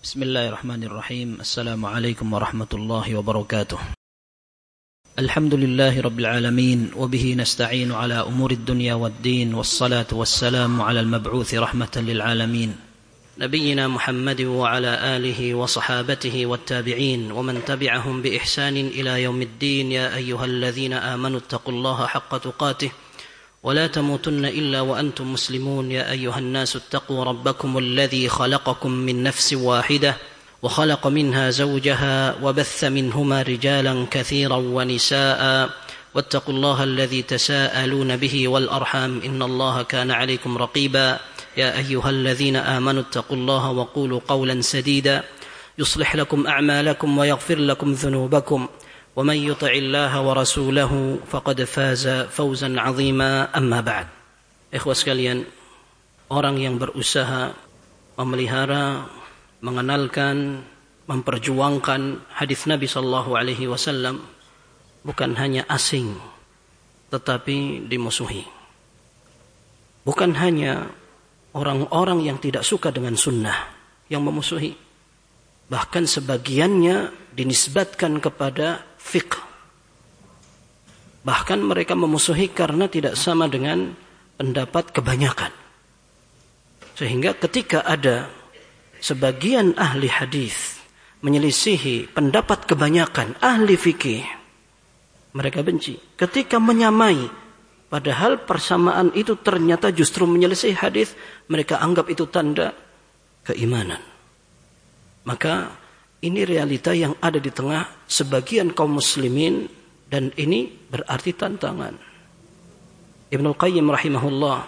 بسم الله الرحمن الرحيم. السلام عليكم ورحمة الله وبركاته. الحمد لله رب العالمين، وبه نستعين على أمور الدنيا والدين، والصلاة والسلام على المبعوث رحمة للعالمين نبينا محمد وعلى آله وصحابته والتابعين ومن تبعهم بإحسان إلى يوم الدين. يا أيها الذين آمنوا اتقوا الله حق تقاته ولا تموتن إلا وأنتم مسلمون. يا أيها الناس اتقوا ربكم الذي خلقكم من نفس واحدة وخلق منها زوجها وبث منهما رجالا كثيرا ونساء واتقوا الله الذي تساءلون به والأرحام إن الله كان عليكم رقيبا. يا أيها الذين آمنوا اتقوا الله وقولوا قولا سديدا يصلح لكم أعمالكم ويغفر لكم ذنوبكم ومن يطع الله ورسوله فقد فاز فوزا عظيما. أما بعد. Ikhwah sekalian, orang yang berusaha memelihara, mengenalkan, memperjuangkan hadis Nabi sallallahu alaihi wasallam bukan hanya asing tetapi dimusuhi. Bukan hanya orang-orang yang tidak suka dengan sunnah yang memusuhi, bahkan sebagiannya dinisbatkan kepada fiqh. Bahkan mereka memusuhi karena tidak sama dengan pendapat kebanyakan. Sehingga ketika ada sebagian ahli hadis menyelisihi pendapat kebanyakan ahli fikih, mereka benci. Ketika menyamai, padahal persamaan itu ternyata justru menyelisih hadis, mereka anggap itu tanda keimanan. Maka ini realita yang ada di tengah sebagian kaum muslimin, dan ini berarti tantangan. Ibnul Qayyim rahimahullah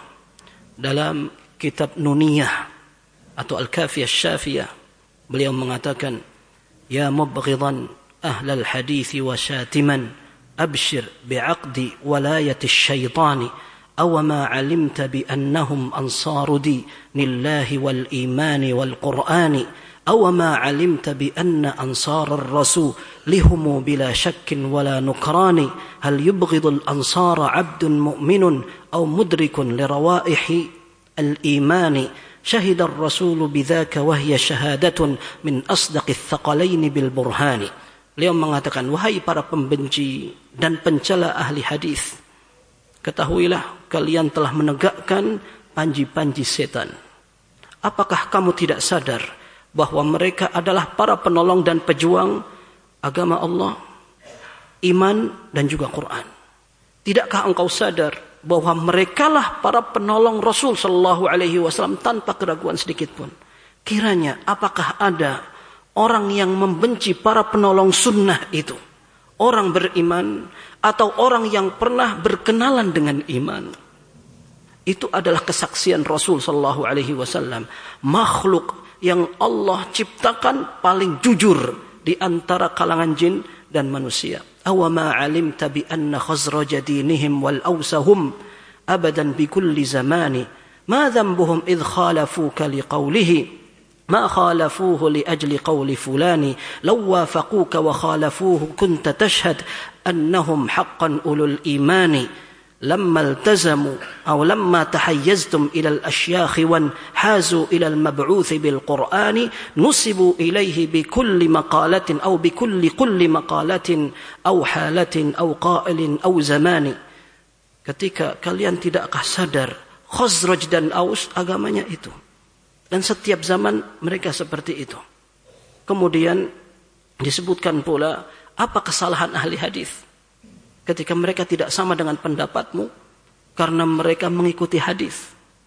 dalam kitab Nuniyah atau Al-Kafiyah Syafiyah, beliau mengatakan, ya mubghidan ahlal hadithi wa syatiman abshir bi'aqdi walayati syaitani awama alimta biannahum ansaru dinillahi wal imani wal qur'ani أوما علمت بأن أنصار الرسول لهم بلا شك ولا نكران هل يبغض الأنصار عبد مؤمن أو مدرك لروائح الإيمان شهد الرسول بذاك وهي شهادة من أصدق الثقلين بالبرهان. Beliau mengatakan, wahai para pembenci dan pencela ahli hadis, ketahuilah kalian telah menegakkan panji-panji setan. Apakah kamu tidak sadar bahwa mereka adalah para penolong dan pejuang agama Allah, iman dan juga Quran? Tidakkah engkau sadar bahwa merekalah para penolong Rasul sallallahu alaihi wasallam tanpa keraguan sedikit pun? Kiranya apakah ada orang yang membenci para penolong sunnah itu, orang beriman atau orang yang pernah berkenalan dengan iman? Itu adalah kesaksian Rasul sallallahu alaihi wasallam, makhluk yang Allah ciptakan paling jujur di antara kalangan jin dan manusia. Awama alimta bi anna khazraja dinihim wal awsahum abadan bi kulli zamani ma dhanbuhum idh khalafuka li qawlihi ma khalafuhu li ajli qawli fulani law wafaquka wa khalafuhu kunta tashhad annahum haqqan ulul imani لما التزموا أو لما تحيزتم إلى الأشياخ وانحازوا إلى المبعوث بالقرآن نسبوا إليه بكل مقالة أو بكل مقالة أو حالة أو قائل أو زمان. Ketika kalian tidakkah sadar Khazraj dan Aus agamanya itu, dan setiap zaman mereka seperti itu. Kemudian disebutkan pula apa kesalahan ahli hadis ketika mereka tidak sama dengan pendapatmu karena mereka mengikuti hadis.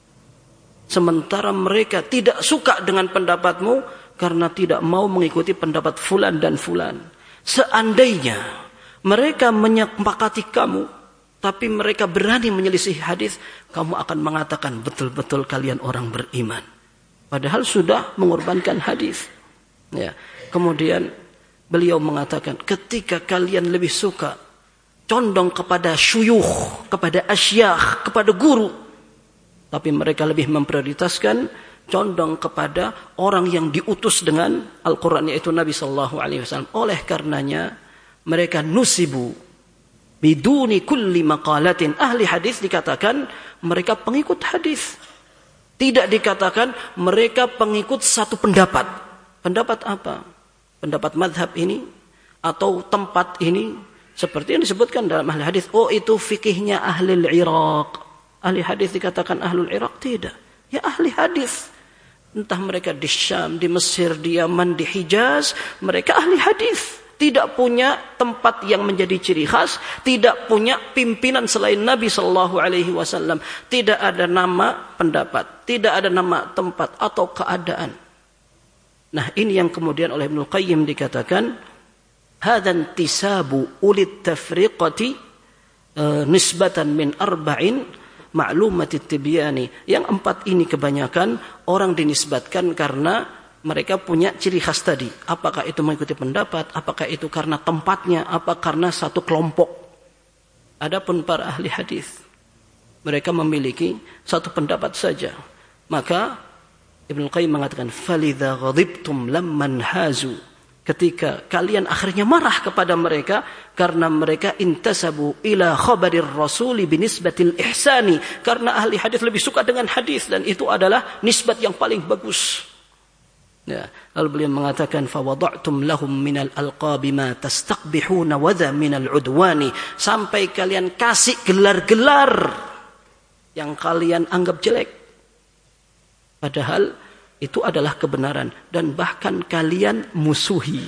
Sementara mereka tidak suka dengan pendapatmu karena tidak mau mengikuti pendapat fulan dan fulan. Seandainya mereka menyepakati kamu, tapi mereka berani menyelisih hadis, kamu akan mengatakan betul-betul kalian orang beriman. Padahal sudah mengorbankan hadis. Ya. Kemudian beliau mengatakan, ketika kalian lebih suka condong kepada syuyukh, kepada asyakh, kepada guru, tapi mereka lebih memprioritaskan condong kepada orang yang diutus dengan Al-Quran, yaitu Nabi sallallahu alaihi wasallam. Oleh karenanya mereka nusibu biduni kulli maqalatin. Ahli hadis dikatakan mereka pengikut hadis, tidak dikatakan mereka pengikut satu pendapat. pendapat apa? Pendapat madhab ini atau tempat ini seperti yang disebutkan dalam ahli hadis. Oh, itu fikihnya ahli Iraq. Ahli hadis dikatakan ahlul Iraq? Tidak. Ya ahli hadis. Entah mereka di Syam, di Mesir, di Yaman, di Hijaz, mereka ahli hadis. Tidak punya tempat yang menjadi ciri khas, tidak punya pimpinan selain Nabi sallallahu alaihi wasallam, tidak ada nama pendapat, tidak ada nama tempat atau keadaan. Nah, ini yang kemudian oleh Ibnu Qayyim dikatakan hadan tisabu ulit tafriqati nisbatan min arba'in ma'lumati tibyani. Yang 4 ini kebanyakan orang dinisbatkan karena mereka punya ciri khas tadi. Apakah itu mengikuti pendapat, apakah itu karena tempatnya, apa karena satu kelompok. Adapun para ahli hadis, mereka memiliki satu pendapat saja. Maka Ibnu Qayyim mengatakan falidza ghadibtum lamman hazu. Ketika kalian akhirnya marah kepada mereka karena mereka intasabu ila khabarir rasuli binisbatil ihsani, karena ahli hadis lebih suka dengan hadis dan itu adalah nisbat yang paling bagus. Ya, lalu beliau mengatakan fawada'tum lahum minal alqabi ma tastaqbihuna wa dha minal udwani, sampai kalian kasih gelar-gelar yang kalian anggap jelek padahal itu adalah kebenaran dan bahkan kalian musuhi.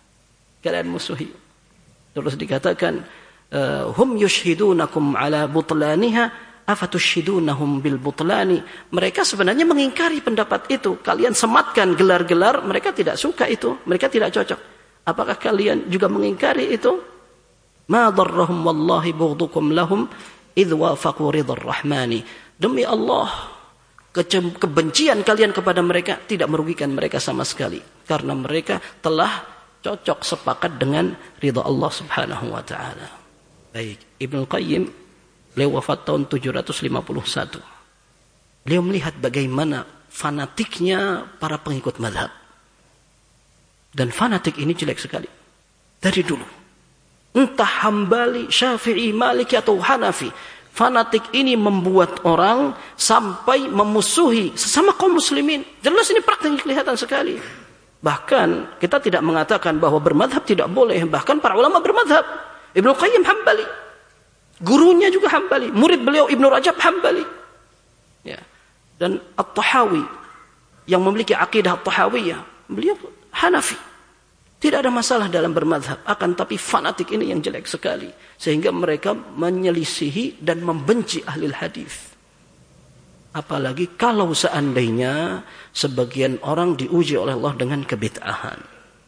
Terus dikatakan hum yushhidunakum ala butlaniha afatushhidunahum bil butlani. Mereka sebenarnya mengingkari pendapat itu. Kalian sematkan gelar-gelar, mereka tidak suka itu, mereka tidak cocok. Apakah kalian juga mengingkari itu? Ma darrahum wallahi bughdukum lahum idh wafaqu ridhar rahmani. Demi Allah, kebencian kalian kepada mereka tidak merugikan mereka sama sekali, karena mereka telah cocok sepakat dengan ridha Allah Subhanahu wa taala. Baik, Ibnu Qayyim beliau wafat tahun 751. Beliau melihat bagaimana fanatiknya para pengikut mazhab. Dan fanatik ini jelek sekali. Dari dulu. Entah Hambali, Syafi'i, Maliki atau Hanafi. Fanatik ini membuat orang sampai memusuhi sesama kaum muslimin. Jelas ini praktiknya kelihatan sekali. Bahkan kita tidak mengatakan bahwa bermadhab tidak boleh. Bahkan para ulama bermadhab. Ibnu Qayyim Hambali. Gurunya juga Hambali, murid beliau Ibnu Rajab Hambali. Ya. Dan At-Tahawi yang memiliki akidah At-Tahawiyah, beliau Hanafi. Tidak ada masalah dalam bermadhab, akan tapi fanatik ini yang jelek sekali sehingga mereka menyelisihi dan membenci ahli hadis. Apalagi kalau seandainya sebagian orang diuji oleh Allah dengan kebid'ahan.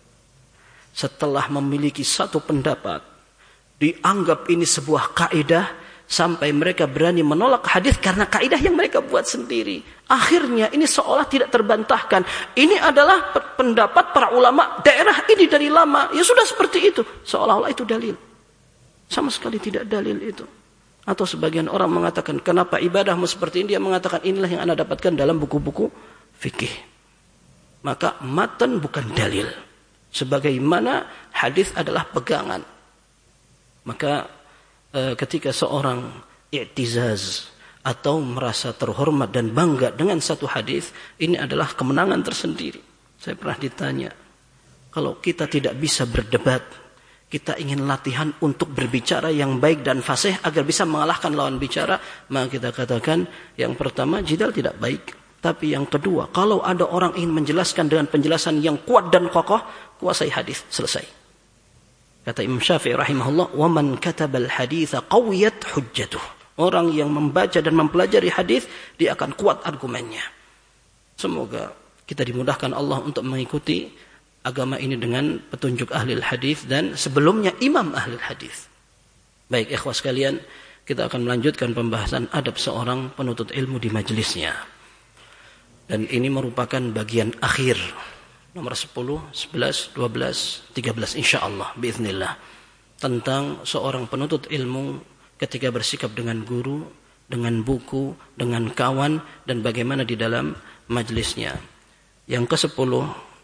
Setelah memiliki satu pendapat, dianggap ini sebuah kaidah sampai mereka berani menolak hadis karena kaidah yang mereka buat sendiri. Akhirnya ini seolah tidak terbantahkan. Ini adalah pendapat para ulama daerah ini dari lama. Ya sudah seperti itu. Seolah-olah itu dalil. Sama sekali tidak dalil itu. Atau sebagian orang mengatakan kenapa ibadahmu seperti ini? Dia mengatakan inilah yang Anda dapatkan dalam buku-buku fikih. Maka matan bukan dalil. Sebagaimana hadis adalah pegangan. Maka ketika seorang i'tizaz atau merasa terhormat dan bangga dengan satu hadis, ini adalah kemenangan tersendiri. Saya pernah ditanya, kalau kita tidak bisa berdebat, kita ingin latihan untuk berbicara yang baik dan fasih agar bisa mengalahkan lawan bicara, maka kita katakan yang pertama jidal tidak baik. Tapi yang kedua, kalau ada orang ingin menjelaskan dengan penjelasan yang kuat dan kokoh, kuasai hadis, selesai. Kata Imam Syafi'i rahimahullah, "Wa man katabal haditsa qawiyat hujjatuh." Orang yang membaca dan mempelajari hadis, dia akan kuat argumennya. Semoga kita dimudahkan Allah untuk mengikuti agama ini dengan petunjuk ahli hadis dan sebelumnya imam ahli hadis. Baik, ikhwah sekalian, kita akan melanjutkan pembahasan adab seorang penuntut ilmu di majelisnya. Dan ini merupakan bagian akhir. Nomor 10, 11, 12, 13 insyaallah biiznillah tentang seorang penuntut ilmu ketika bersikap dengan guru, dengan buku, dengan kawan dan bagaimana di dalam majelisnya. Yang ke-10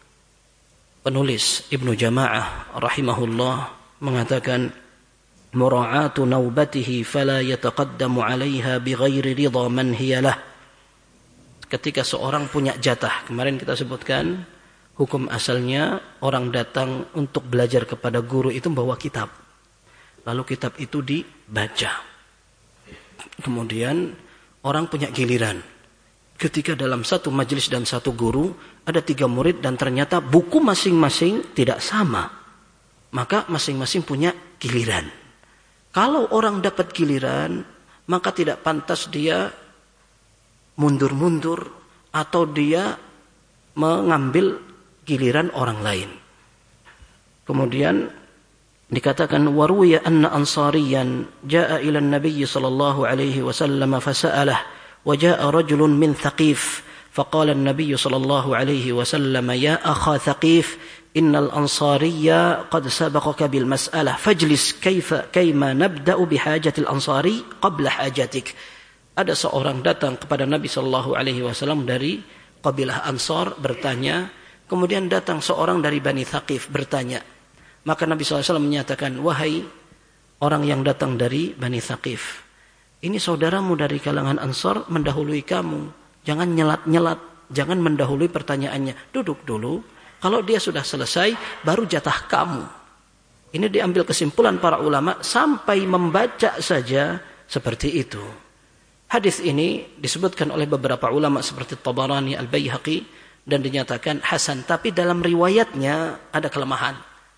penulis Ibnu Jama'ah rahimahullah mengatakan mura'atu naubatihi fala yataqaddamu 'alaiha bighairi ridha man hiya lah. Ketika seorang punya jatah, kemarin kita sebutkan Hukum asalnya orang datang untuk belajar kepada guru itu membawa kitab. Lalu kitab itu dibaca. Kemudian orang punya giliran. Ketika dalam satu majelis dan satu guru ada 3 murid dan ternyata buku masing-masing tidak sama. Maka masing-masing punya giliran. Kalau orang dapat giliran, maka tidak pantas dia mundur-mundur atau dia mengambil giliran orang lain. Kemudian dikatakan waruya anna ansariyan jaa ila an-nabiy sallallahu alaihi wasallam fasa'alah wa jaa rajulun min Thaqif faqala an-nabiy sallallahu alaihi wasallam ya akha Thaqif innal ansariyya qad sabaqaka bil mas'alah fajlis kayma nabda'u bihajatil ansari qabla hajatik. Ada seorang datang kepada Nabi sallallahu alaihi wasallam dari kabilah Ansar bertanya. Kemudian datang seorang dari Bani Thaqif bertanya. Maka Nabi SAW menyatakan, wahai orang yang datang dari Bani Thaqif, ini saudaramu dari kalangan Ansar mendahului kamu. Jangan nyelat-nyelat, jangan mendahului pertanyaannya. Duduk dulu, kalau dia sudah selesai, baru jatah kamu. Ini diambil kesimpulan para ulama, sampai membaca saja seperti itu. Hadis ini disebutkan oleh beberapa ulama seperti Tabarani, Al-Baihaqi, dan dinyatakan hasan, tapi dalam riwayatnya ada kelemahan.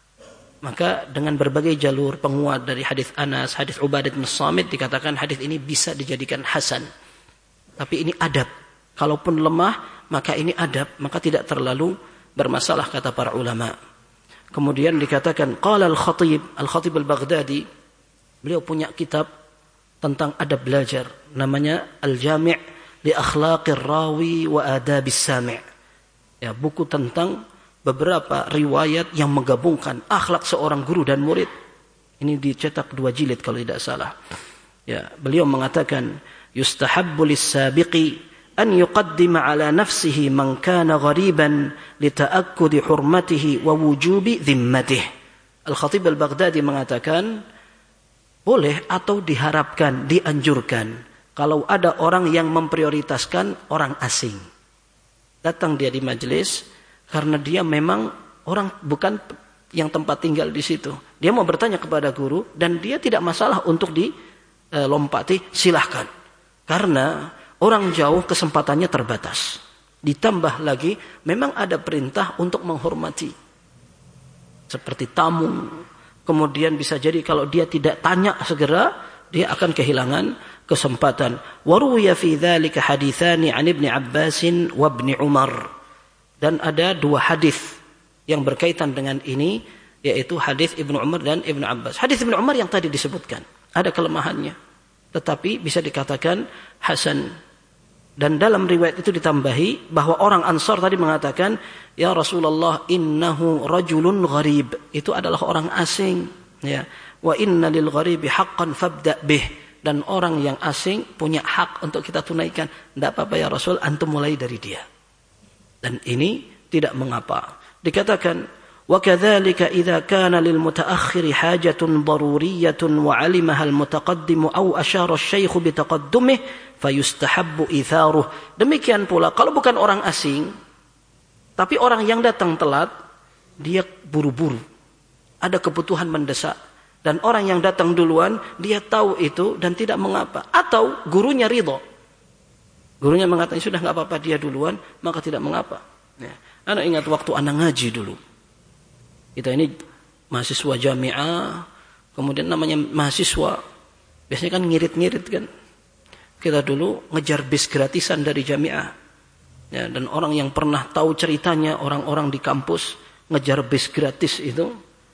Maka dengan berbagai jalur penguat dari hadis Anas, hadis Ubadah bin Samit dikatakan hadis ini bisa dijadikan hasan. Tapi ini adab. Kalaupun lemah, maka ini adab, maka tidak terlalu bermasalah kata para ulama. Kemudian dikatakan qala Al-Khatib Al-Baghdadi, beliau punya kitab tentang adab belajar, namanya Al-Jami' li Akhlaqir Rawi wa Adabis Sami'. Ya, buku tentang beberapa riwayat yang menggabungkan akhlak seorang guru dan murid. Ini dicetak 2 jilid kalau tidak salah. Ya, beliau mengatakan yustahabbu lis-sabiqi an yuqaddima ala nafsihi man kana ghariban li ta'akkudi hurmatihi wa wujubi dhimmatihi. Al-Khatib Al-Baghdadi mengatakan boleh atau diharapkan, dianjurkan kalau ada orang yang memprioritaskan orang asing. Datang dia di majelis karena dia memang orang bukan yang tempat tinggal di situ. Dia mau bertanya kepada guru dan dia tidak masalah untuk dilompati, silahkan. Karena orang jauh kesempatannya terbatas. Ditambah lagi memang ada perintah untuk menghormati. Seperti tamu. Kemudian bisa jadi kalau dia tidak tanya segera, dia akan kehilangan kesempatan. Waruya fi dzalika haditsani an Ibnu Abbas wa Ibnu Umar. Dan ada 2 hadis yang berkaitan dengan ini, yaitu hadis Ibnu Umar dan Ibnu Abbas. Hadis Ibnu Umar yang tadi disebutkan ada kelemahannya, tetapi bisa dikatakan hasan. Dan dalam riwayat itu ditambahi bahwa orang Ansar tadi mengatakan, ya Rasulullah innahu rajulun gharib, itu adalah orang asing, ya. Wa inna lil gharibi haqqan fabda bih, dan orang yang asing punya hak untuk kita tunaikan. Tidak apa-apa ya Rasul, antum mulai dari dia. Dan ini tidak mengapa. Dikatakan, wa kadzalika idza kana lil mutaakhir hajatun daruriyatun wa 'alimaha al mutaqaddim aw ashara asy-syaikh bi taqaddumihi fayustahabbu itharuh. Demikian pula kalau bukan orang asing, tapi orang yang datang telat, dia buru-buru. Ada kebutuhan mendesak. Dan orang yang datang duluan, dia tahu itu dan tidak mengapa. Atau gurunya ridho. Gurunya mengatakan, sudah nggak apa-apa dia duluan, maka tidak mengapa. Ya. Anak ingat waktu anak ngaji dulu. Kita ini mahasiswa jamiah, kemudian namanya mahasiswa. Biasanya kan ngirit-ngirit kan. Kita dulu ngejar bis gratisan dari jamiah. Ya, dan orang yang pernah tahu ceritanya, orang-orang di kampus, ngejar bis gratis itu,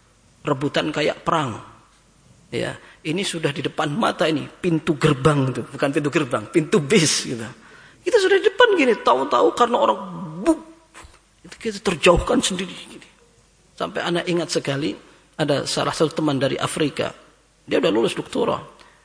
rebutan kayak perang. Ya, ini sudah di depan mata ini, pintu gerbang itu, bukan pintu gerbang, pintu bis gitu. Kita sudah di depan gini, tahu-tahu karena orang buk, itu kita terjauhkan sendiri gini. Sampai anak ingat sekali ada salah satu teman dari Afrika, dia udah lulus doktoral.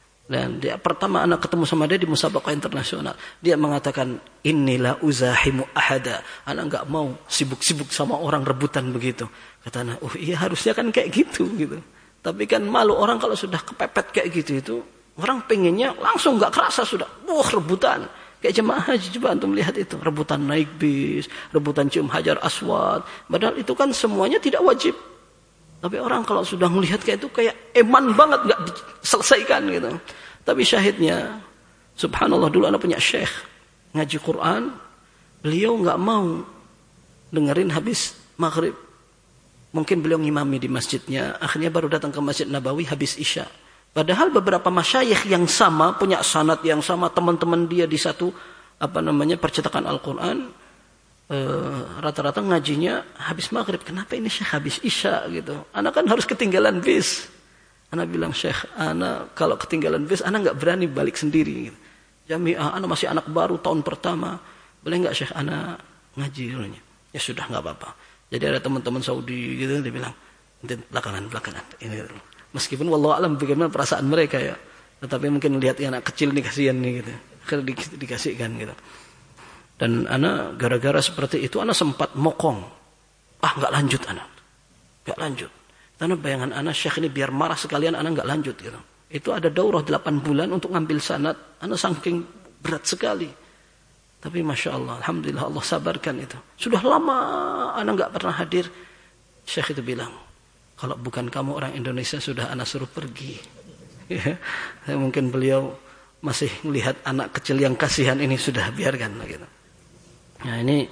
Dan dia pertama anak ketemu sama dia di musabaqah internasional, dia mengatakan inilah uzahimu ahada, anak nggak mau sibuk-sibuk sama orang rebutan begitu. Kata anak, oh iya harusnya kan kayak gitu. Tapi kan malu orang kalau sudah kepepet kayak gitu itu, orang pengennya langsung nggak kerasa sudah, rebutan. Kayak jemaah haji, coba antum lihat itu. Rebutan naik bis, rebutan cium hajar aswad. Padahal itu kan semuanya tidak wajib. Tapi orang kalau sudah melihat kayak itu, kayak eman banget, gak diselesaikan gitu. Tapi syahidnya, subhanallah, dulu anak punya syekh ngaji Quran, beliau gak mau dengerin habis maghrib. Mungkin beliau ngimami di masjidnya, akhirnya baru datang ke Masjid Nabawi habis isya. Padahal beberapa masyayikh yang sama, punya sanad yang sama, teman-teman dia di satu percetakan Al-Quran, rata-rata ngajinya habis maghrib. Kenapa ini syekh habis isya gitu? Anak kan harus ketinggalan bis. Anak bilang, syekh, anak kalau ketinggalan bis, anak nggak berani balik sendiri. Gitu. Jami'ah, anak masih anak baru tahun pertama, boleh nggak syekh anak ngaji dulunya? Ya sudah, nggak apa-apa. Jadi ada teman-teman Saudi gitu, dia bilang, belakangan ini. Meskipun wallahu alam bagaimana perasaan mereka ya. Tetapi mungkin lihat anak kecil nih kasihan nih gitu. Akhirnya dikasihkan gitu. Dan anak gara-gara seperti itu anak sempat mokong. Enggak lanjut anak. Enggak lanjut. Karena bayangan anak syekh ini biar marah sekalian anak enggak lanjut gitu. Itu ada daurah 8 bulan untuk ngambil sanad. Anak saking berat sekali. Tapi Masya Allah, alhamdulillah Allah sabarkan itu. Sudah lama anak enggak pernah hadir. Syekh itu bilang, kalau bukan kamu orang Indonesia sudah anak suruh pergi. Ya, mungkin beliau masih melihat anak kecil yang kasihan ini sudah biarkan gitu. Nah ini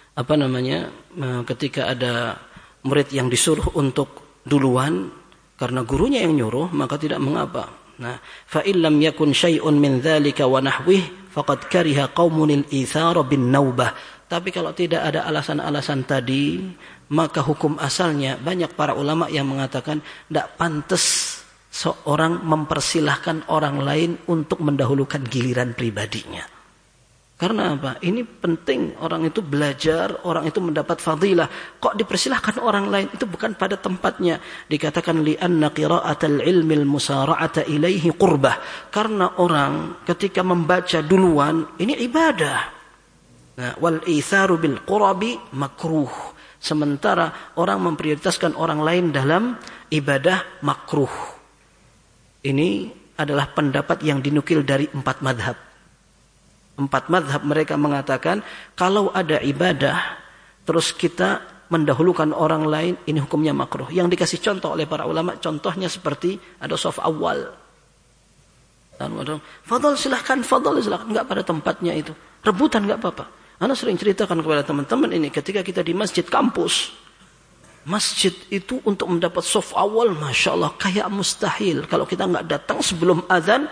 ketika ada murid yang disuruh untuk duluan karena gurunya yang nyuruh maka tidak mengapa. Nah, fa illam yakun syai'un min dzalika wa nahwihi faqad kariha qaumun al-itsara bin naubah. Tapi kalau tidak ada alasan-alasan tadi, maka hukum asalnya banyak para ulama yang mengatakan tidak pantas seorang mempersilahkan orang lain untuk mendahulukan giliran pribadinya. Karena apa? Ini penting orang itu belajar, orang itu mendapat fadilah. Kok dipersilahkan orang lain? Itu bukan pada tempatnya. Dikatakan li'anna qira'atal ilmil musara'ata ilaihi qurbah. Karena orang ketika membaca duluan, ini ibadah. Nah, wal itharu bil qurabi makruh. Sementara orang memprioritaskan orang lain dalam ibadah makruh. Ini adalah pendapat yang dinukil dari 4 madhab. 4 madhab mereka mengatakan kalau ada ibadah terus kita mendahulukan orang lain, ini hukumnya makruh. Yang dikasih contoh oleh para ulama, contohnya seperti ada shaf awal. Fadal silahkan, enggak pada tempatnya itu. Rebutan enggak apa-apa. Ana sering ceritakan kepada teman-teman ini ketika kita di masjid kampus. Masjid itu untuk mendapat shaf awal, Masya Allah, kayak mustahil. Kalau kita enggak datang sebelum azan,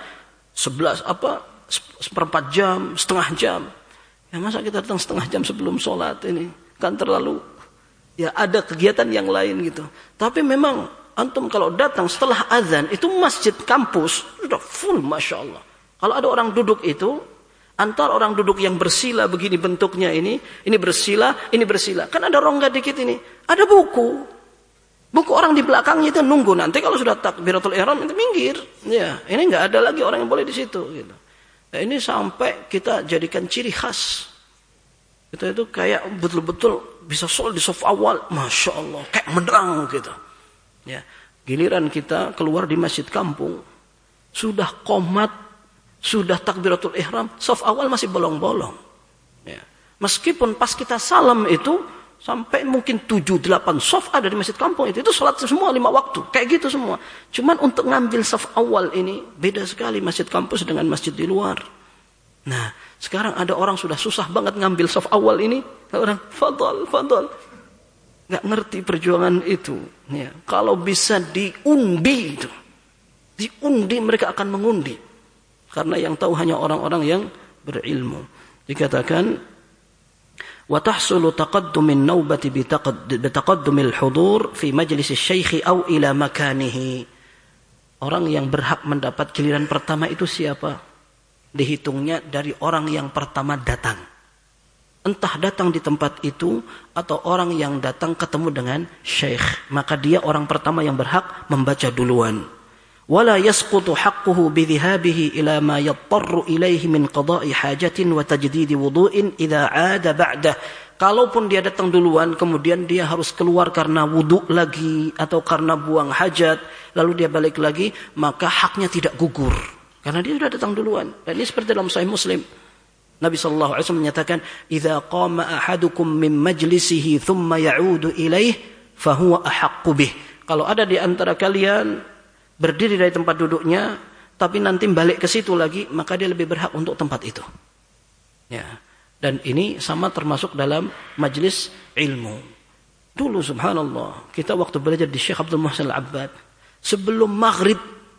1/4 jam, setengah jam. Ya masa kita datang setengah jam sebelum sholat ini? Kan terlalu, ya ada kegiatan yang lain gitu. Tapi memang antum kalau datang setelah azan, itu masjid kampus sudah full, Masya Allah. Kalau ada orang duduk itu, antar orang duduk yang bersila begini bentuknya ini bersila, ini bersila. Kan ada rongga dikit ini. Ada buku. Buku orang di belakangnya itu nunggu nanti kalau sudah takbiratul ihram itu minggir. Ya, ini enggak ada lagi orang yang boleh di situ gitu. Nah, ini sampai kita jadikan ciri khas. Kita itu kayak betul-betul bisa sholat di shaf awal, Masya Allah, kayak menerang gitu. Ya, giliran kita keluar di masjid kampung, sudah qomat, sudah takbiratul ihram, shaf awal masih bolong-bolong. Ya. Meskipun pas kita salam itu sampai mungkin 7-8 shaf ada di masjid kampung itu sholat semua 5 waktu, kayak gitu semua. Cuman untuk ngambil shaf awal ini beda sekali masjid kampus dengan masjid di luar. Nah, sekarang ada orang sudah susah banget ngambil shaf awal ini, orang fadal. Nggak ngerti perjuangan itu. Ya, kalau bisa diundi itu, diundi mereka akan mengundi. Karena yang tahu hanya orang-orang yang berilmu. Dikatakan wa tahsulu taqaddumin naubati bi taqaddumil hudur fi majlis asy-syaikh aw ila makanihi. Orang yang berhak mendapat giliran pertama itu siapa? Dihitungnya dari orang yang pertama datang. Entah datang di tempat itu atau orang yang datang ketemu dengan syekh, maka dia orang pertama yang berhak membaca duluan. Wala yasqutu haqquhu bi dhahabihi ila ma yattarru ilaihi min qada'i hajatin wa tajdidi wudu'in idza 'ada ba'dah. Kalaupun dia datang duluan kemudian dia harus keluar karena wudu lagi atau karena buang hajat, lalu dia balik lagi, maka haknya tidak gugur karena dia sudah datang duluan. Dan ini seperti dalam Sahih Muslim. Nabi sallallahu alaihi wasallam menyatakan, "Idza qama ahadukum min majlisihi thumma ya'udu ilaih, fahuwa ahaqqu bih." Kalau ada di antara kalian berdiri dari tempat duduknya tapi nanti balik ke situ lagi, maka dia lebih berhak untuk tempat itu. Ya. Dan ini sama termasuk dalam majlis ilmu. Dulu subhanallah, kita waktu belajar di Syekh Abdul Muhsin Al-Abbad, sebelum maghrib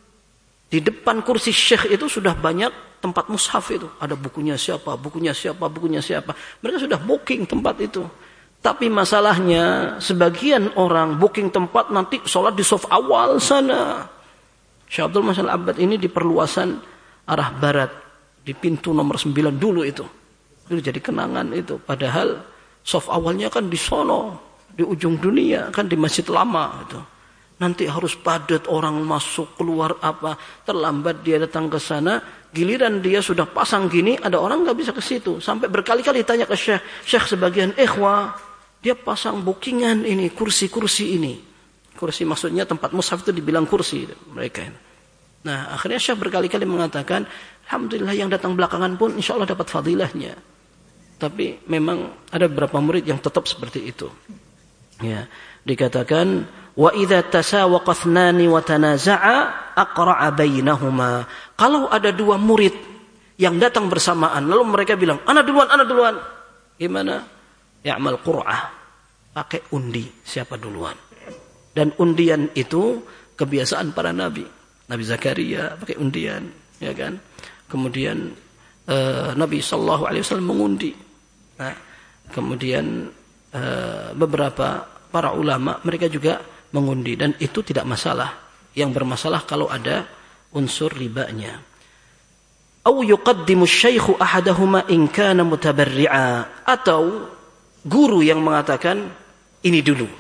di depan kursi Syekh itu sudah banyak tempat mushaf itu. Ada bukunya siapa, bukunya siapa, bukunya siapa. Mereka sudah booking tempat itu. Tapi masalahnya sebagian orang booking tempat nanti sholat di saf awal sana. Syekh Abdul Muhsin Al-Abbad ini di perluasan arah barat, di pintu nomor 9 dulu itu. Itu jadi kenangan itu. Padahal saf awalnya kan di sono, di ujung dunia, kan di Masjid Lama itu. Nanti harus padat orang masuk keluar apa, terlambat dia datang ke sana, giliran dia sudah pasang gini, ada orang nggak bisa ke situ. Sampai berkali-kali tanya ke Syekh sebagian ikhwah, dia pasang bookingan ini, kursi-kursi ini. Kursi maksudnya tempat mushaf itu dibilang kursi mereka. Nah, akhirnya Syekh berkali-kali mengatakan, alhamdulillah yang datang belakangan pun insya Allah dapat fadilahnya. Tapi memang ada beberapa murid yang tetap seperti itu. Ya, dikatakan wa idza tasawaqa ithnani wa tanaza'a aqra'a bainahuma. Kalau ada dua murid yang datang bersamaan lalu mereka bilang, ana duluan. Gimana? Ya'mal qur'ah. Pakai undi siapa duluan. Dan undian itu kebiasaan para nabi. Nabi Zakaria pakai undian, ya kan? Kemudian Nabi sallallahu alaihi wasallam mengundi. Nah, kemudian beberapa para ulama mereka juga mengundi dan itu tidak masalah. Yang bermasalah kalau ada unsur ribanya. Au yuqaddimu asy-syaikhu ahadahuma in kana mutabarri'a, atau guru yang mengatakan ini dulu.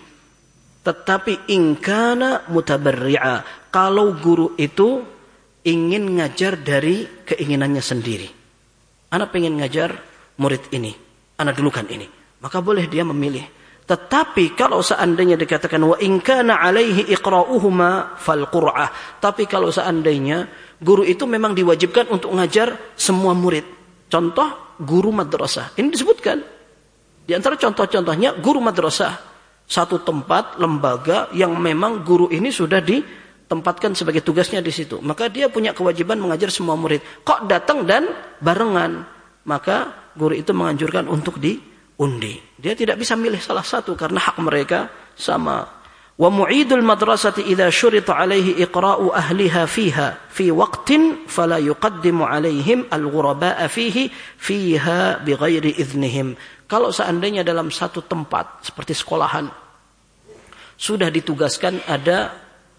Tetapi in kana mutabarri'a, kalau guru itu ingin ngajar dari keinginannya sendiri. Ana pengen ngajar murid ini, ana dulukan ini. Maka boleh dia memilih. Tetapi kalau seandainya dikatakan wa in kana alaihi iqra'uhuma fal qur'ah. Tapi kalau seandainya guru itu memang diwajibkan untuk ngajar semua murid. Contoh guru madrasah. Ini disebutkan. Di antara contoh-contohnya guru madrasah. Satu tempat, lembaga yang memang guru ini sudah ditempatkan sebagai tugasnya di situ. Maka dia punya kewajiban mengajar semua murid. Kok datang dan barengan? Maka guru itu menganjurkan untuk diundi. Dia tidak bisa milih salah satu karena hak mereka sama. Wa mu'idul madrasati idza syurita alaihi iqra'u ahliha fiha fi waqtin fala yuqaddimu alaihim al-ghuraba'a fiha bighairi idznihim. Kalau seandainya dalam satu tempat seperti sekolahan sudah ditugaskan ada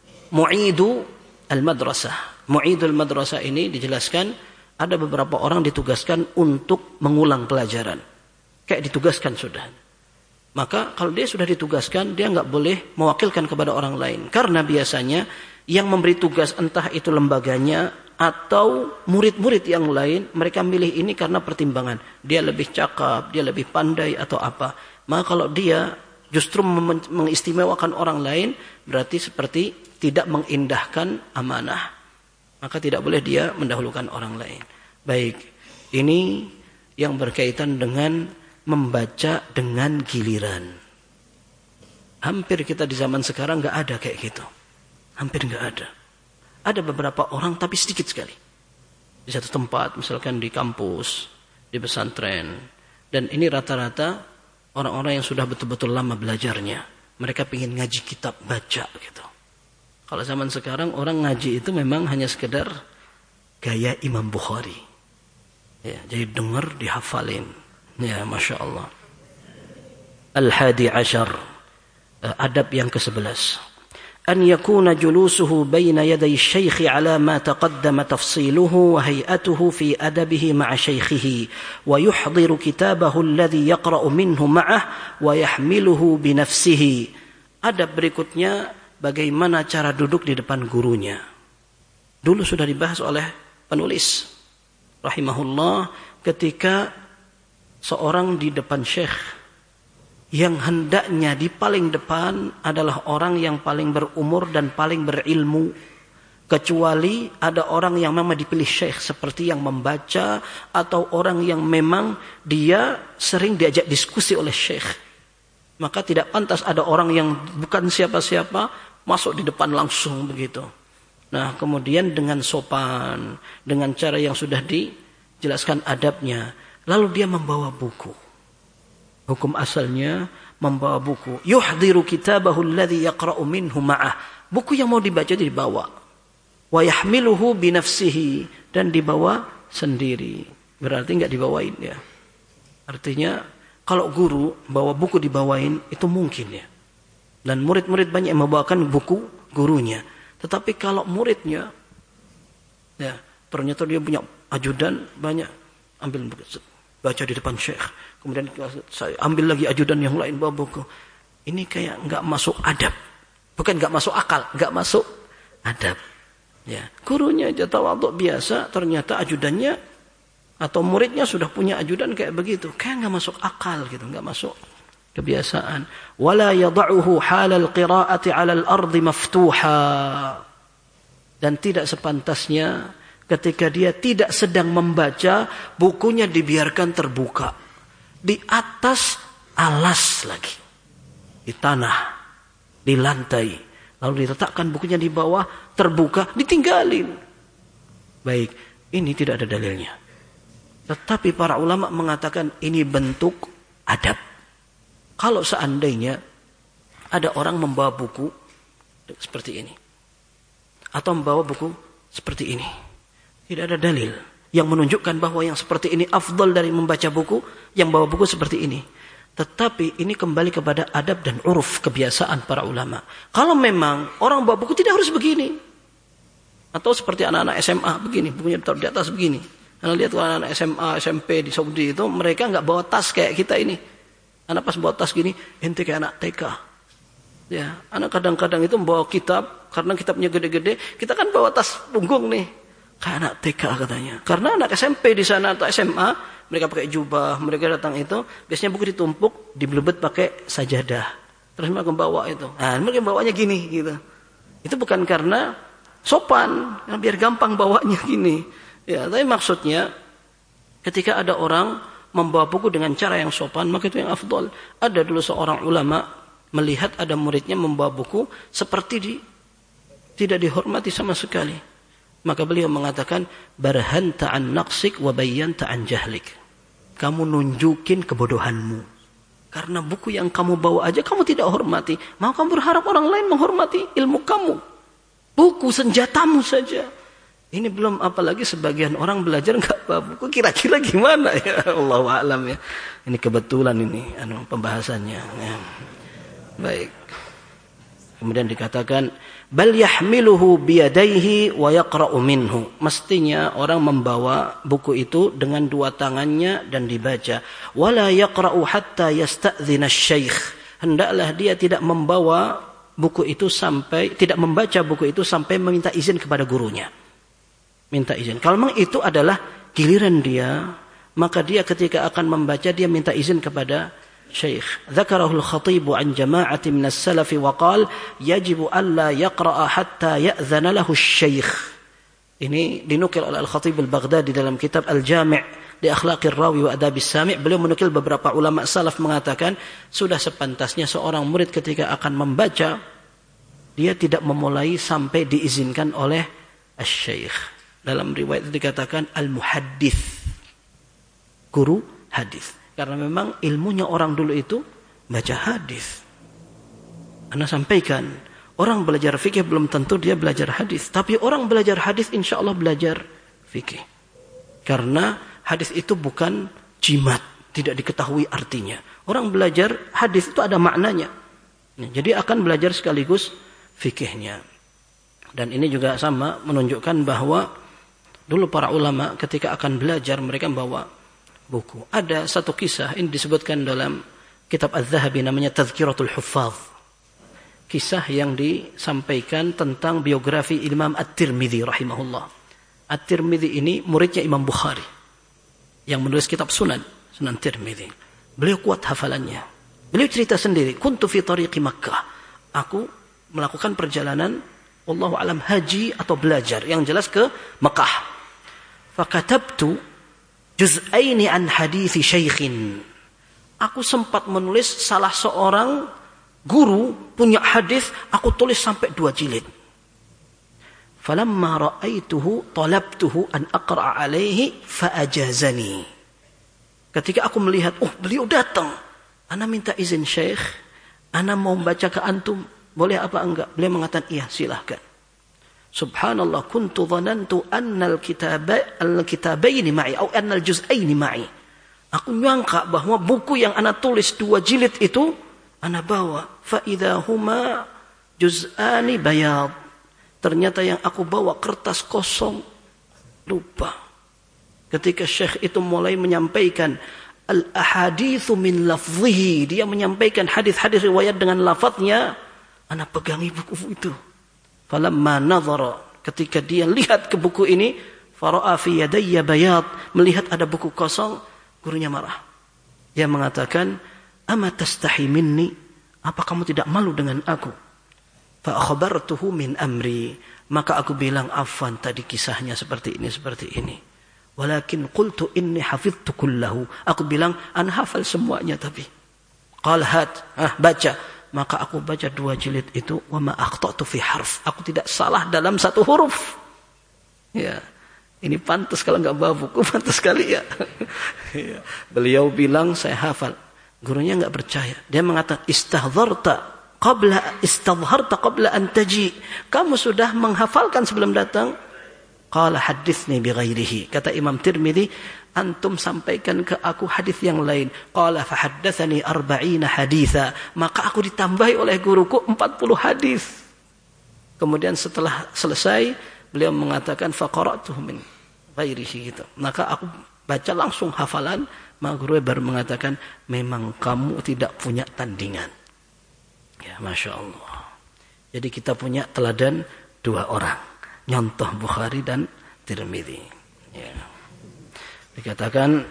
mu'idu al-madrasah. Mu'idul madrasah ini dijelaskan ada beberapa orang ditugaskan untuk mengulang pelajaran. Kayak ditugaskan sudah. Maka kalau dia sudah ditugaskan, dia nggak boleh mewakilkan kepada orang lain. Karena biasanya yang memberi tugas entah itu lembaganya atau murid-murid yang lain, mereka milih ini karena pertimbangan. Dia lebih cakap, dia lebih pandai atau apa. Maka kalau dia justru mengistimewakan orang lain, berarti seperti tidak mengindahkan amanah. Maka tidak boleh dia mendahulukan orang lain. Baik, ini yang berkaitan dengan membaca dengan giliran. Hampir kita di zaman sekarang nggak ada kayak gitu. Hampir nggak ada. Ada beberapa orang tapi sedikit sekali. Di satu tempat, misalkan di kampus, di pesantren. Dan ini rata-rata orang-orang yang sudah betul-betul lama belajarnya. Mereka ingin ngaji kitab, baca gitu. Kalau zaman sekarang orang ngaji itu memang hanya sekedar gaya Imam Bukhari. Ya, jadi dengar dihafalin. Ya, Masya Allah. Al-Hadi Ashar. Adab yang ke-11. An yakuna julusuhu baina yaday syekhi ala ma taqaddama tafsiluhu wa hay'atuhu fi adabihi ma'a syekhihi wa yuhdiru kitabahu alladhi yaqra'u minhu ma'ah wa yahmiluhu binafsihi. Adab berikutnya bagaimana cara duduk di depan gurunya. Dulu sudah dibahas oleh penulis rahimahullah ketika seorang di depan syekh yang hendaknya di paling depan adalah orang yang paling berumur dan paling berilmu. kecuali ada orang yang memang dipilih syekh seperti yang membaca atau orang yang memang dia sering diajak diskusi oleh syekh. Maka tidak pantas ada orang yang bukan siapa-siapa masuk di depan langsung begitu. Nah, kemudian dengan sopan, dengan cara yang sudah dijelaskan adabnya, lalu dia membawa buku. Hukum asalnya membawa buku. Yuhdiru kitabahu alladhi yaqra'u minhu ma'ah. Buku yang mau dibaca dibawa. Wa yahmiluhu binafsihi, dan dibawa sendiri. Berarti enggak dibawain ya. Artinya kalau guru bawa buku dibawain itu mungkin ya. Dan murid-murid banyak yang membawakan buku gurunya. Tetapi kalau muridnya ya, ternyata dia punya ajudan banyak, ambil buku, baca di depan syekh. Kemudian saya ambil lagi ajudan yang lain bawa buku. Ini kayak enggak masuk adab. Bukan enggak masuk akal, enggak masuk adab. Ya, gurunya aja tawadhu biasa, ternyata ajudannya atau muridnya sudah punya ajudan kayak begitu. Kayak enggak masuk akal gitu, enggak masuk kebiasaan. Wala yad'uhu halal qira'ati 'ala al-ardi maftuha. Dan tidak sepantasnya ketika dia tidak sedang membaca, bukunya dibiarkan terbuka di atas alas lagi, di tanah, di lantai, lalu diletakkan bukunya di bawah, terbuka, ditinggalin. Baik, ini tidak ada dalilnya. Tetapi para ulama mengatakan ini bentuk adab. Kalau seandainya ada orang membawa buku seperti ini, atau membawa buku seperti ini, tidak ada dalil yang menunjukkan bahwa yang seperti ini afdal dari membaca buku yang bawa buku seperti ini. Tetapi ini kembali kepada adab dan uruf, kebiasaan para ulama. Kalau memang orang bawa buku tidak harus begini, atau seperti anak-anak SMA begini, bukunya ditaruh di atas begini. Anda lihat anak-anak SMA, SMP di Saudi itu, mereka nggak bawa tas kayak kita ini. Anak pas bawa tas gini, ente kayak anak TK. Ya, anak kadang-kadang itu membawa kitab, karena kitabnya gede-gede, kita kan bawa tas punggung nih, kayak anak TK katanya. Karena anak SMP di sana atau SMA, mereka pakai jubah, mereka datang itu, biasanya buku ditumpuk, dibelebet pakai sajadah. Terus mereka bawa itu. Nah, mereka bawanya gini gitu. Itu bukan karena sopan, biar gampang bawanya gini. Ya, tapi maksudnya ketika ada orang membawa buku dengan cara yang sopan, maka itu yang afdal. Ada dulu seorang ulama melihat ada muridnya membawa buku seperti tidak dihormati sama sekali. Maka beliau mengatakan, barhanta an naqsik wa bayyanta an jahlik. Kamu nunjukin kebodohanmu. Karena buku yang kamu bawa aja kamu tidak hormati. Mau kamu berharap orang lain menghormati ilmu kamu? Buku senjatamu saja. Ini belum, apalagi sebagian orang belajar enggak bawa buku, kira-kira gimana ya? Allahu a'lam ya. Ini kebetulan ini pembahasannya ya. Baik. Kemudian dikatakan bal yahmiluhu biyadaihi wa yaqra'u minhu. Mestinya orang membawa buku itu dengan dua tangannya dan dibaca. Wala yaqra'u hatta yasta'dhina asy-syaikh. Hendaklah dia tidak membawa buku itu sampai, tidak membaca buku itu sampai meminta izin kepada gurunya. Minta izin. Kalau memang itu adalah giliran dia, maka dia ketika akan membaca dia minta izin kepada syekh. Dzakarahu al-khatib an jama'atin min as-salaf wa qala yajibu alla yaqra'a hatta ya'dhana lahu asy-syekh. Ini dinukil oleh Al-Khatib Al-Baghdadi dalam kitab Al-Jami' li Akhlaqir Rawi wa Adabis Sami'. Beliau menukil beberapa ulama salaf mengatakan sudah sepantasnya seorang murid ketika akan membaca dia tidak memulai sampai diizinkan oleh asy-syekh. Dalam riwayat itu dikatakan al-muhaddits, guru hadis. Karena memang ilmunya orang dulu itu baca hadis. Anda sampaikan, orang belajar fikih belum tentu dia belajar hadis, tapi orang belajar hadis insya Allah belajar fikih. Karena hadis itu bukan jimat, tidak diketahui artinya. Orang belajar hadis itu ada maknanya. Jadi akan belajar sekaligus fikihnya. Dan ini juga sama menunjukkan bahwa dulu para ulama ketika akan belajar mereka membawa buku. Ada satu kisah ini disebutkan dalam kitab Az-Zahabi namanya Tazkiratul Huffaz. Kisah yang disampaikan tentang biografi Imam At-Tirmidzi rahimahullah. At-Tirmidzi ini muridnya Imam Bukhari yang menulis kitab Sunan Tirmidzi. Beliau kuat hafalannya. Beliau cerita sendiri, kuntu fi tariqi Makkah. Aku melakukan perjalanan Wallahu alam haji atau belajar, yang jelas ke Mekah. Fakatabtu juz'aini an hadithi syaikhin. Aku sempat menulis salah seorang guru punya hadis, aku tulis sampai 2 jilid. Falamma ra'aituhu talabtuhu an aqra'a alaihi faajazani. Ketika aku melihat, beliau datang, ana minta izin Syekh, ana mau baca ke antum, boleh apa enggak? Beliau mengatakan, iya silahkan. Subhanallah, kuntu dhanantu anna al-kitabaini ma'i atau anna al-juz'aini ma'i. Aku nyangka bahwa buku yang ana tulis 2 jilid itu ana bawa. Fa idza huma juz'ani bayad. Ternyata yang aku bawa kertas kosong. Lupa. Ketika Syekh itu mulai menyampaikan al-ahaditsu min lafzihi, dia menyampaikan hadis-hadis riwayat dengan lafadznya, ana pegangi buku itu. Falamma nadhara, ketika dia lihat ke buku ini, fara'a fi yadayya bayad, melihat ada buku kosong, gurunya marah. Dia mengatakan, "Ama tastahi minni? Apa kamu tidak malu dengan aku?" Fa akhbartuhu min amri, maka aku bilang, "Afwan, tadi kisahnya seperti ini. Walakin qultu inni hafidhtu kullahu." Aku bilang, "Ana hafal semuanya tapi." Qal hat, baca. Maka aku baca 2 jilid itu, wa ma akhtatu fi harf. Aku tidak salah dalam 1 huruf. Ya. Ini pantas kalau enggak bawa buku, pantas sekali ya. Ya. Beliau bilang saya hafal. Gurunya enggak percaya. Dia mengatakan, istadharta qabla an taji. Kamu sudah menghafalkan sebelum datang. Qala hadithni bi ghairihi. Kata Imam Tirmidzi, antum sampaikan ke aku hadis yang lain. Qala fa haddatsani 40 haditsa. Maka aku ditambahi oleh guruku 40 hadis. Kemudian setelah selesai, beliau mengatakan fa qara'tuhu min ghairihi gitu. Maka aku baca langsung hafalan. Maka guru baru mengatakan, memang kamu tidak punya tandingan. Ya, Masya Allah. Jadi kita punya teladan 2 orang. Nyontoh Bukhari dan Tirmidzi. Ya. Dikatakan,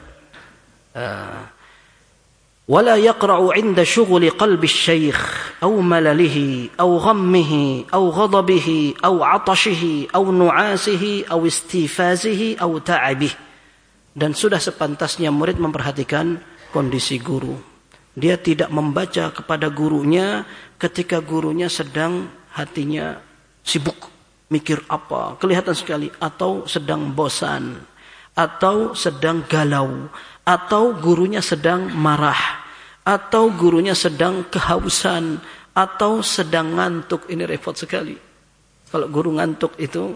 wala yaqra'u 'inda syughli qalbi asy-syaikh aw malalihi aw ghammihi aw ghadabihi aw 'atashihi aw nu'asihi aw istifazihi aw ta'abihi. Dan sudah sepantasnya murid memperhatikan kondisi guru. Dia tidak membaca kepada gurunya ketika gurunya sedang hatinya sibuk, mikir apa, kelihatan sekali, atau sedang bosan, atau sedang galau, atau gurunya sedang marah, atau gurunya sedang kehausan, atau sedang ngantuk. Ini repot sekali. Kalau guru ngantuk itu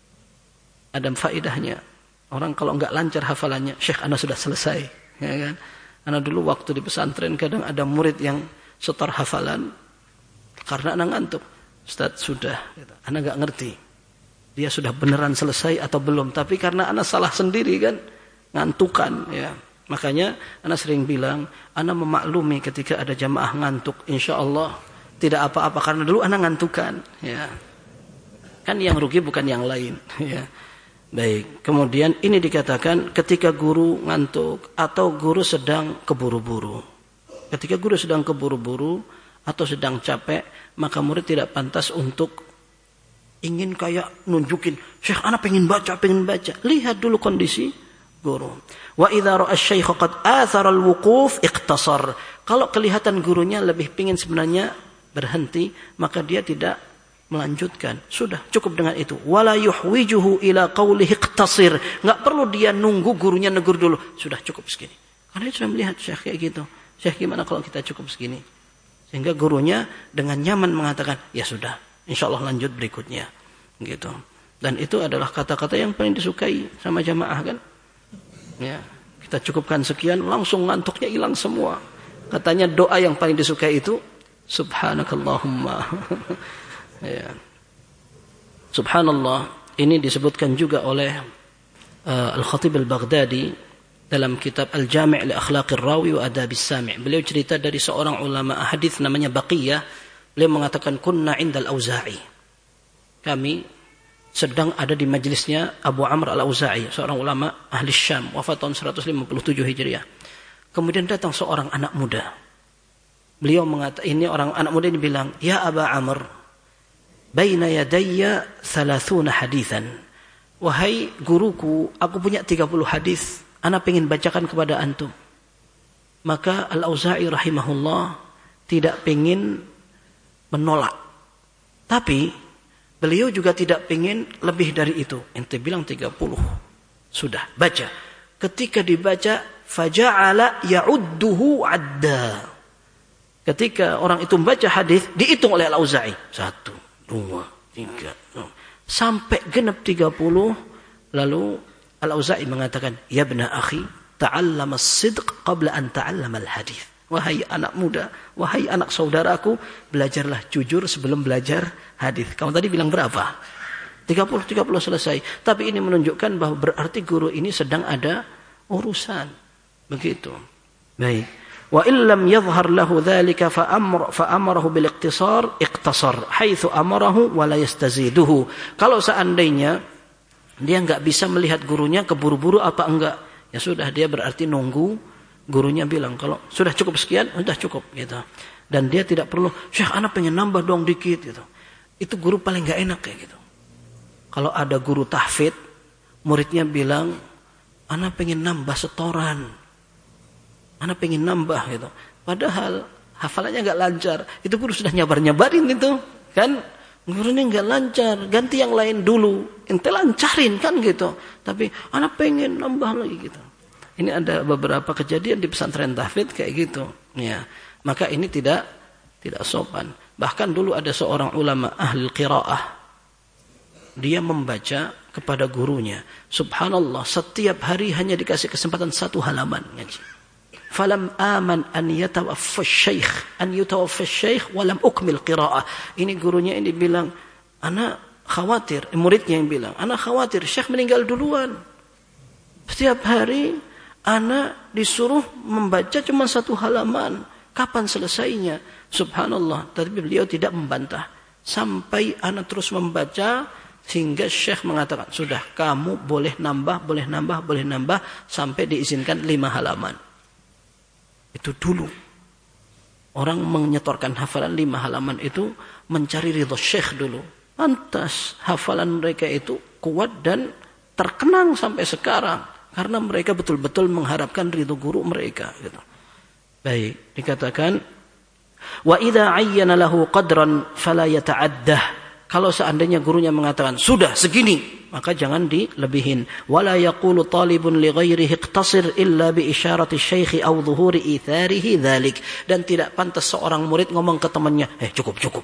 ada faedahnya. Orang kalau enggak lancar hafalannya, Syekh ana sudah selesai, ya kan? Ana dulu waktu di pesantren kadang ada murid yang setor hafalan karena ana ngantuk. Ustaz sudah, gitu. Ana enggak ngerti. Dia sudah beneran selesai atau belum, tapi karena ana salah sendiri kan, ngantukan ya. Makanya ana sering bilang, ana memaklumi ketika ada jamaah ngantuk, insyaallah tidak apa-apa karena dulu ana ngantukan ya. Kan yang rugi bukan yang lain ya. Baik, kemudian ini dikatakan ketika guru ngantuk atau guru sedang keburu-buru. Ketika guru sedang keburu-buru atau sedang capek, maka murid tidak pantas untuk ingin kayak nunjukin, Syekh ana pengen baca. Lihat dulu kondisi guru. Wa idza ra'a asy-syaikh qad athara al-wuquf iqtasar. Kalau kelihatan gurunya lebih pingin sebenarnya berhenti, maka dia tidak melanjutkan. Sudah cukup dengan itu. Wala yuhwijuhu ila qawlihi iqtasir. Enggak perlu dia nunggu gurunya negur dulu. Sudah cukup segini. Karena dia sudah melihat Syekh kayak gitu. Syekh gimana kalau kita cukup segini? Sehingga gurunya dengan nyaman mengatakan, ya sudah, insyaallah lanjut berikutnya. Gitu. Dan itu adalah kata-kata yang paling disukai sama jamaah kan? Ya, kita cukupkan sekian, langsung ngantuknya hilang semua. Katanya doa yang paling disukai itu subhanakallahumma. Ya. Subhanallah, ini disebutkan juga oleh Al-Khatib Al-Baghdadi dalam kitab Al-Jami' li Akhlaqir Rawi wa Adabis Sami'. Beliau cerita dari seorang ulama hadis namanya Baqiyah. Beliau mengatakan kunna 'indal Auza'i. Kami sedang ada di majelisnya Abu Amr Al-Auza'i, seorang ulama ahli Syam, wafat tahun 157 Hijriah. Kemudian datang seorang anak muda. Beliau mengatakan, ini orang anak muda ini bilang, "Ya Aba Amr, baina yadayya 30 haditsan. Wahai guruku, aku punya 30 hadis, ana pengen bacakan kepada antum. Maka Al-Auza'i rahimahullah tidak pengen menolak. Tapi beliau juga tidak pengen lebih dari itu. Ente bilang 30. Sudah, baca. Ketika dibaca, faja'ala ya'udduhu 'adda. Ketika orang itu membaca hadis, dihitung oleh Al-Auza'i. 1, 2, 3. Sampai genap 30. Lalu Al-Auza'i mengatakan, ya ibna akhi, ta'allama as-sidq qabla an ta'allama al-hadith. Wahai anak muda, wahai anak saudaraku, belajarlah jujur sebelum belajar hadis. Kamu tadi bilang berapa? 30 selesai. Tapi ini menunjukkan bahwa berarti guru ini sedang ada urusan. Begitu. Baik. Wa illam yadhhar lahu dzalika fa amarahu bil iqtisar iqtasar haitsu amarahu wa la yastaziduhu. Kalau seandainya dia enggak bisa melihat gurunya keburu-buru apa enggak, ya sudah dia berarti nunggu gurunya bilang kalau sudah cukup sekian, sudah cukup gitu. Dan dia tidak perlu, Syekh anak pengen nambah dong dikit gitu. Itu guru paling enggak enak kayak gitu. Kalau ada guru tahfidz, muridnya bilang, anak pengen nambah setoran. Anak pengen nambah gitu. Padahal hafalannya enggak lancar. Itu guru sudah nyabar-nyabarin itu, kan? Gurunya enggak lancar, ganti yang lain dulu. Ente lancarin kan gitu. Tapi anak pengen nambah lagi gitu. Ini ada beberapa kejadian di pesantren tahfidz kayak gitu. Ya, maka ini tidak sopan. Bahkan dulu ada seorang ulama ahli qiraah. Dia membaca kepada gurunya. Subhanallah, setiap hari hanya dikasih kesempatan 1 halaman ngaji. Falam aman an yatawaffa syekh walam ukmil qiraah. Ini gurunya ini bilang, anak khawatir, muridnya yang bilang, anak khawatir syekh meninggal duluan. Setiap hari anak disuruh membaca cuma 1 halaman. Kapan selesainya? Subhanallah. Tapi beliau tidak membantah. Sampai anak terus membaca sehingga syekh mengatakan, sudah kamu boleh nambah, sampai diizinkan 5 halaman. Itu dulu. Orang menyetorkan hafalan 5 halaman itu mencari ridho syekh dulu. Pantas hafalan mereka itu kuat dan terkenang sampai sekarang. Karena mereka betul-betul mengharapkan ridho guru mereka. Gitu. Baik, dikatakan, wa idza ayyana lahu qadran fala yata'addah. Kalau seandainya gurunya mengatakan sudah segini, maka jangan dilebihin. Wala yaqulu talibun li ghairihi iqtasir illa bi isyarati syaikh aw dhuhuri itharihi dzalik. Dan tidak pantas seorang murid ngomong ke temannya, cukup.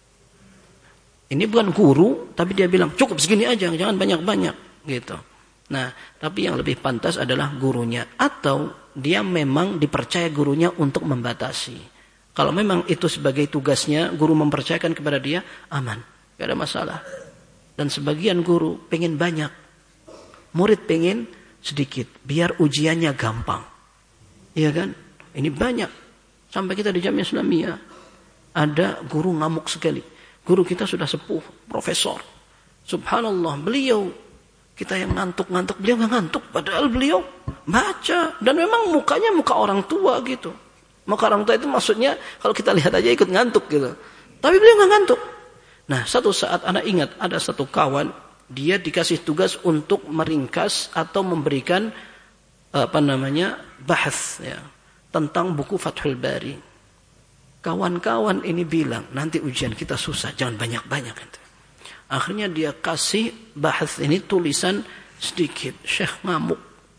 Ini bukan guru, tapi dia bilang cukup segini aja, jangan banyak-banyak gitu. Nah, tapi yang lebih pantas adalah gurunya. Atau dia memang dipercaya gurunya untuk membatasi. Kalau memang itu sebagai tugasnya, guru mempercayakan kepada dia, aman, gak ada masalah. Dan sebagian guru pengen banyak, murid pengen sedikit, biar ujiannya gampang. Iya kan? Ini banyak. Sampai kita di Jamiah Islamiyah, ada guru ngamuk sekali. Guru kita sudah sepuh, profesor. Subhanallah, beliau kita yang ngantuk-ngantuk, beliau nggak ngantuk. Padahal beliau baca. Dan memang mukanya muka orang tua gitu. Muka orang tua itu maksudnya kalau kita lihat aja ikut ngantuk gitu. Tapi beliau nggak ngantuk. Nah, satu saat anak ingat ada satu kawan. Dia dikasih tugas untuk meringkas atau memberikan bahas ya, tentang buku Fathul Bari. Kawan-kawan ini bilang, nanti ujian kita susah, jangan banyak-banyak. Akhirnya dia kasih bahas ini tulisan sedikit. Syekh ngamuk.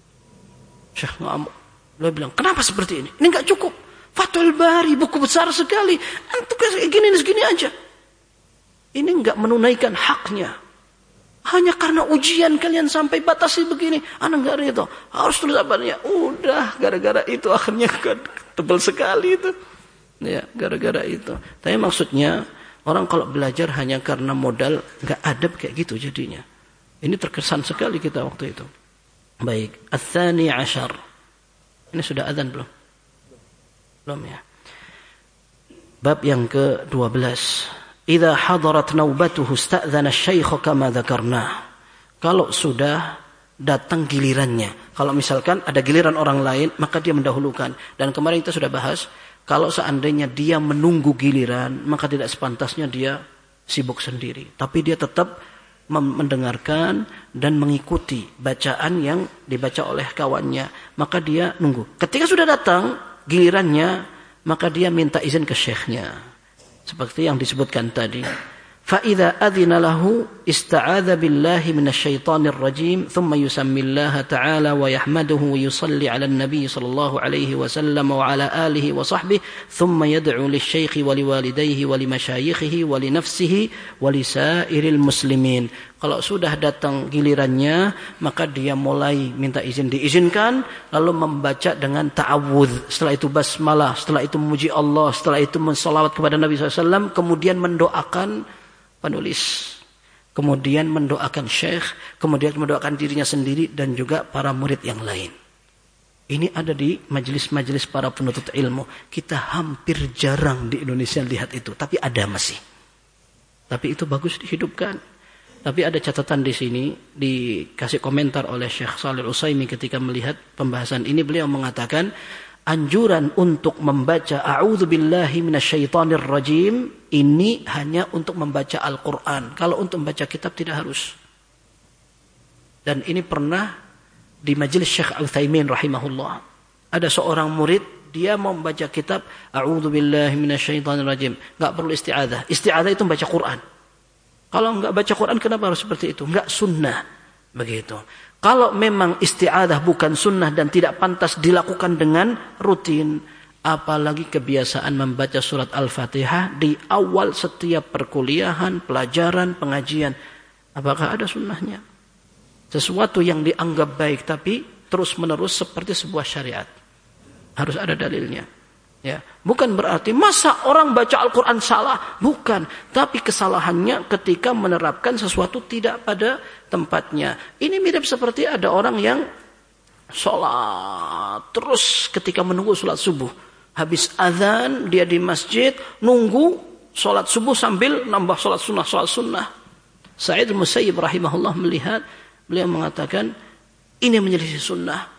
Dia bilang, kenapa seperti ini? Ini enggak cukup. Fathul Bari, buku besar sekali. Antum kasih segini aja. Ini enggak menunaikan haknya. Hanya karena ujian kalian sampai batasi begini. Anak enggak ridho. Harus tulis apanya. Udah, gara-gara itu akhirnya tebal sekali itu. Ya, gara-gara itu. Tapi maksudnya, orang kalau belajar hanya karena modal, nggak adab kayak gitu jadinya. Ini terkesan sekali kita waktu itu. Baik, ats-tsani 'asyar. Ini sudah azan belum? Belum ya. Bab yang ke-12. Idza hadarat naubatuhu ista'dzana asy-syaikh kama dzakarna. Kalau sudah datang gilirannya. Kalau misalkan ada giliran orang lain, maka dia mendahulukan. Dan kemarin kita sudah bahas, kalau seandainya dia menunggu giliran, maka tidak sepantasnya dia sibuk sendiri. Tapi dia tetap mendengarkan dan mengikuti bacaan yang dibaca oleh kawannya. Maka dia nunggu. Ketika sudah datang gilirannya, maka dia minta izin ke syekhnya. Seperti yang disebutkan tadi. فَإِذَا أَذِنَ لَهُ اسْتَعَاذَ بِاللَّهِ مِنَ الشَّيْطَانِ الرَّجِيمِ ثُمَّ يُسَمِّ اللَّهَ تَعَالَى وَيَحْمَدُهُ وَيُصَلِّ عَلَى النَّبِيِّ صلى الله عليه وسلم وعلى آله وصحبه ثم يدعو للشيخ ولوالديه ولمشايخه ولنفسه ولسائر المسلمين. Kalau sudah datang gilirannya, maka dia mulai minta izin, diizinkan, lalu membaca dengan ta'awudz. Setelah itu basmalah, setelah itu memuji Allah, setelah itu mensalawat kepada Nabi SAW, kemudian mendoakan penulis, kemudian mendoakan syekh, kemudian mendoakan dirinya sendiri dan juga para murid yang lain. Ini ada di majelis-majelis para penuntut ilmu. Kita hampir jarang di Indonesia lihat itu, tapi ada masih. Tapi itu bagus dihidupkan. Tapi ada catatan di sini, dikasih komentar oleh Syekh Shalih Al-Utsaimin ketika melihat pembahasan ini. Beliau mengatakan, anjuran untuk membaca A'udzubillahi minasyaitonir rajim ini hanya untuk membaca Al-Quran. Kalau untuk membaca kitab tidak harus. Dan ini pernah di majelis Syekh Al-Utsaimin rahimahullah. Ada seorang murid, dia mau membaca kitab A'udzubillahi minasyaitonir rajim. Enggak perlu isti'adzah. Isti'adzah itu membaca Quran. Kalau enggak baca Quran, kenapa harus seperti itu? Enggak sunnah. Begitu. Kalau memang isti'adzah bukan sunnah dan tidak pantas dilakukan dengan rutin, apalagi kebiasaan membaca surat Al-Fatihah di awal setiap perkuliahan, pelajaran, pengajian. Apakah ada sunnahnya? Sesuatu yang dianggap baik tapi terus-menerus seperti sebuah syariat. Harus ada dalilnya. Ya, bukan berarti masa orang baca Al-Quran salah, bukan. Tapi kesalahannya ketika menerapkan sesuatu tidak pada tempatnya. Ini mirip seperti ada orang yang sholat terus ketika menunggu sholat subuh. Habis azan dia di masjid nunggu sholat subuh sambil nambah sholat sunnah. Sa'id al-Musayyib rahimahullah melihat, beliau mengatakan ini menjadi sunnah.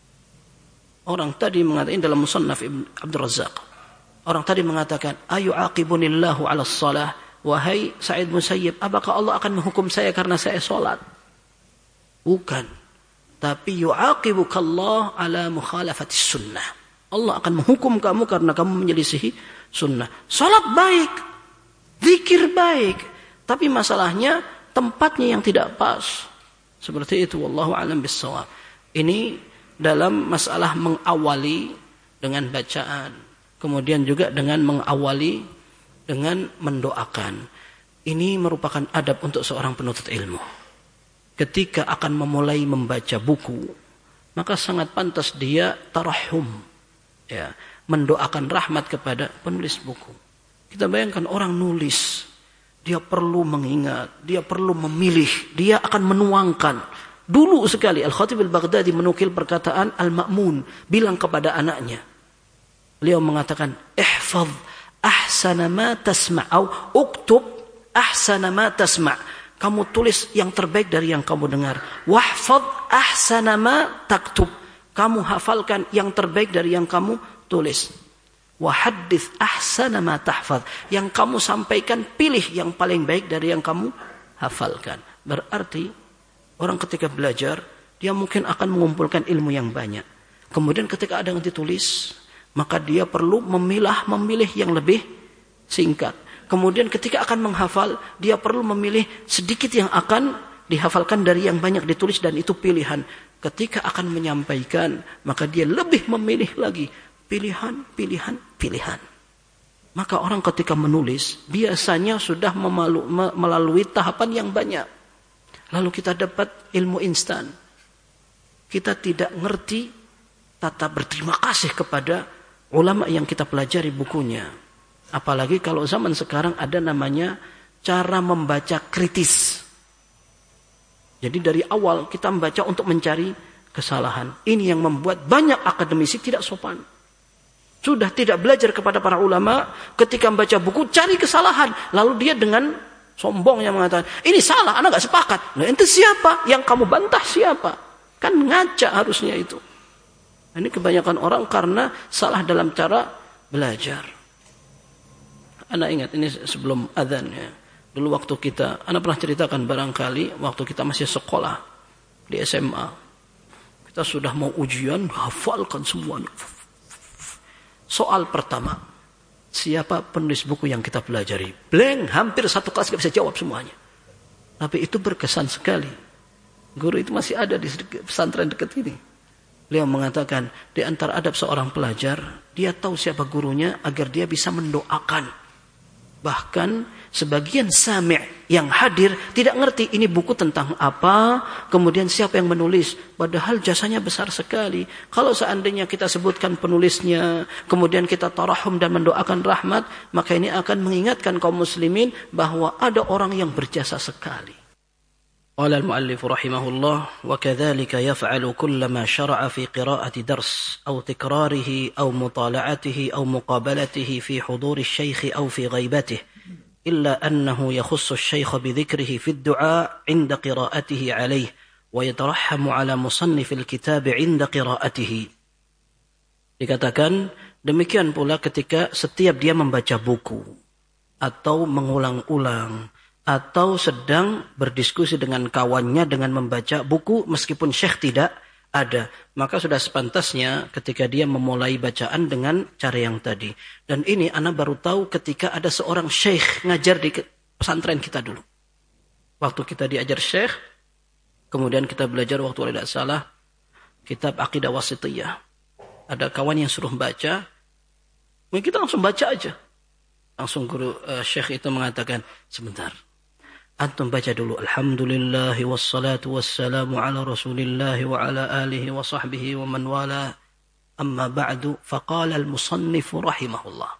Orang tadi mengatakan dalam Musannaf Ibn Abdul Razzaq. Orang tadi mengatakan, ayu'aqibunillahu 'ala shalah. Wahai Sa'id Musayyib, apakah Allah akan menghukum saya karena saya salat? Bukan. Tapi yu'aqibukallah 'ala mukhalafati sunnah. Allah akan menghukum kamu karena kamu menyelisihi sunnah. Salat baik, zikir baik, tapi masalahnya tempatnya yang tidak pas. Seperti itu, wallahu a'lam bissawab. Ini dalam masalah mengawali dengan bacaan, kemudian juga dengan mengawali dengan mendoakan. Ini merupakan adab untuk seorang penuntut ilmu. Ketika akan memulai membaca buku, maka sangat pantas dia tarahum, ya, mendoakan rahmat kepada penulis buku. Kita bayangkan orang nulis, dia perlu mengingat, dia perlu memilih, dia akan menuangkan. Dulu sekali Al-Khatib Al-Baghdadi menukil perkataan Al-Ma'mun bilang kepada anaknya. Beliau mengatakan, ihfaz ahsana ma tasma' atau uktub ahsana ma tasma'. Kamu tulis yang terbaik dari yang kamu dengar. Wahfaz ahsana ma taktub. Kamu hafalkan yang terbaik dari yang kamu tulis. Wahaddits ahsana ma tahfaz. Yang kamu sampaikan, pilih yang paling baik dari yang kamu hafalkan. Berarti orang ketika belajar, dia mungkin akan mengumpulkan ilmu yang banyak. Kemudian ketika ada yang ditulis, maka dia perlu memilih yang lebih singkat. Kemudian ketika akan menghafal, dia perlu memilih sedikit yang akan dihafalkan dari yang banyak ditulis, dan itu pilihan. Ketika akan menyampaikan, maka dia lebih memilih lagi. Pilihan. Maka orang ketika menulis, biasanya sudah melalui tahapan yang banyak. Lalu kita dapat ilmu instan. Kita tidak ngerti tata berterima kasih kepada ulama yang kita pelajari bukunya. Apalagi kalau zaman sekarang ada namanya cara membaca kritis. Jadi dari awal kita membaca untuk mencari kesalahan. Ini yang membuat banyak akademisi tidak sopan. Sudah tidak belajar kepada para ulama, ketika membaca buku cari kesalahan. Lalu dia dengan sombongnya mengatakan, ini salah, anak gak sepakat. Nah, ente siapa? Yang kamu bantah siapa? Kan ngaca harusnya itu. Ini kebanyakan orang karena salah dalam cara belajar. Anak ingat, ini sebelum adzan ya. Dulu waktu kita, Anda pernah ceritakan barangkali, waktu kita masih sekolah di SMA, kita sudah mau ujian, hafalkan semuanya. Soal pertama, siapa penulis buku yang kita pelajari? Blank, hampir satu kelas gak bisa jawab semuanya. Tapi itu berkesan sekali. Guru itu masih ada di pesantren dekat ini. Beliau mengatakan, di antara adab seorang pelajar, dia tahu siapa gurunya agar dia bisa mendoakan. Bahkan sebagian sami' yang hadir tidak ngerti ini buku tentang apa, kemudian siapa yang menulis. Padahal jasanya besar sekali. Kalau seandainya kita sebutkan penulisnya, kemudian kita tarahum dan mendoakan rahmat, maka ini akan mengingatkan kaum muslimin bahwa ada orang yang berjasa sekali. Qala al-muallif rahimahullah, wa kadzalika yaf'alu kullama syara'a fi qira'ati dars aw tikrarihi aw mutala'atihi aw muqabalatihi fi huduri asy-syaikh aw fi ghaibatihi illa annahu yakhussu asy-syaikh bi dzikrihi fi ad-du'a 'inda qira'atihi 'alayhi wa yatarahhamu 'ala musannif al-kitab 'inda qira'atihi. Dikatakan demikian pula ketika setiap dia membaca buku atau mengulang-ulang atau sedang berdiskusi dengan kawannya dengan membaca buku meskipun syekh tidak ada, maka sudah sepantasnya ketika dia memulai bacaan dengan cara yang tadi. Dan ini ana baru tahu ketika ada seorang syekh ngajar di pesantren kita dulu. Waktu kita diajar syekh, kemudian kita belajar waktu tidak salah kitab Aqidah Wasithiyah. Ada kawan yang suruh baca, mungkin kita langsung baca aja. Langsung guru syekh itu mengatakan, sebentar. Antum baca dulu alhamdulillahi wassalatu wassalamu ala rasulillahi wa ala alihi wa sahbihi wa man wala amma ba'du faqala al-musannif rahimahullah.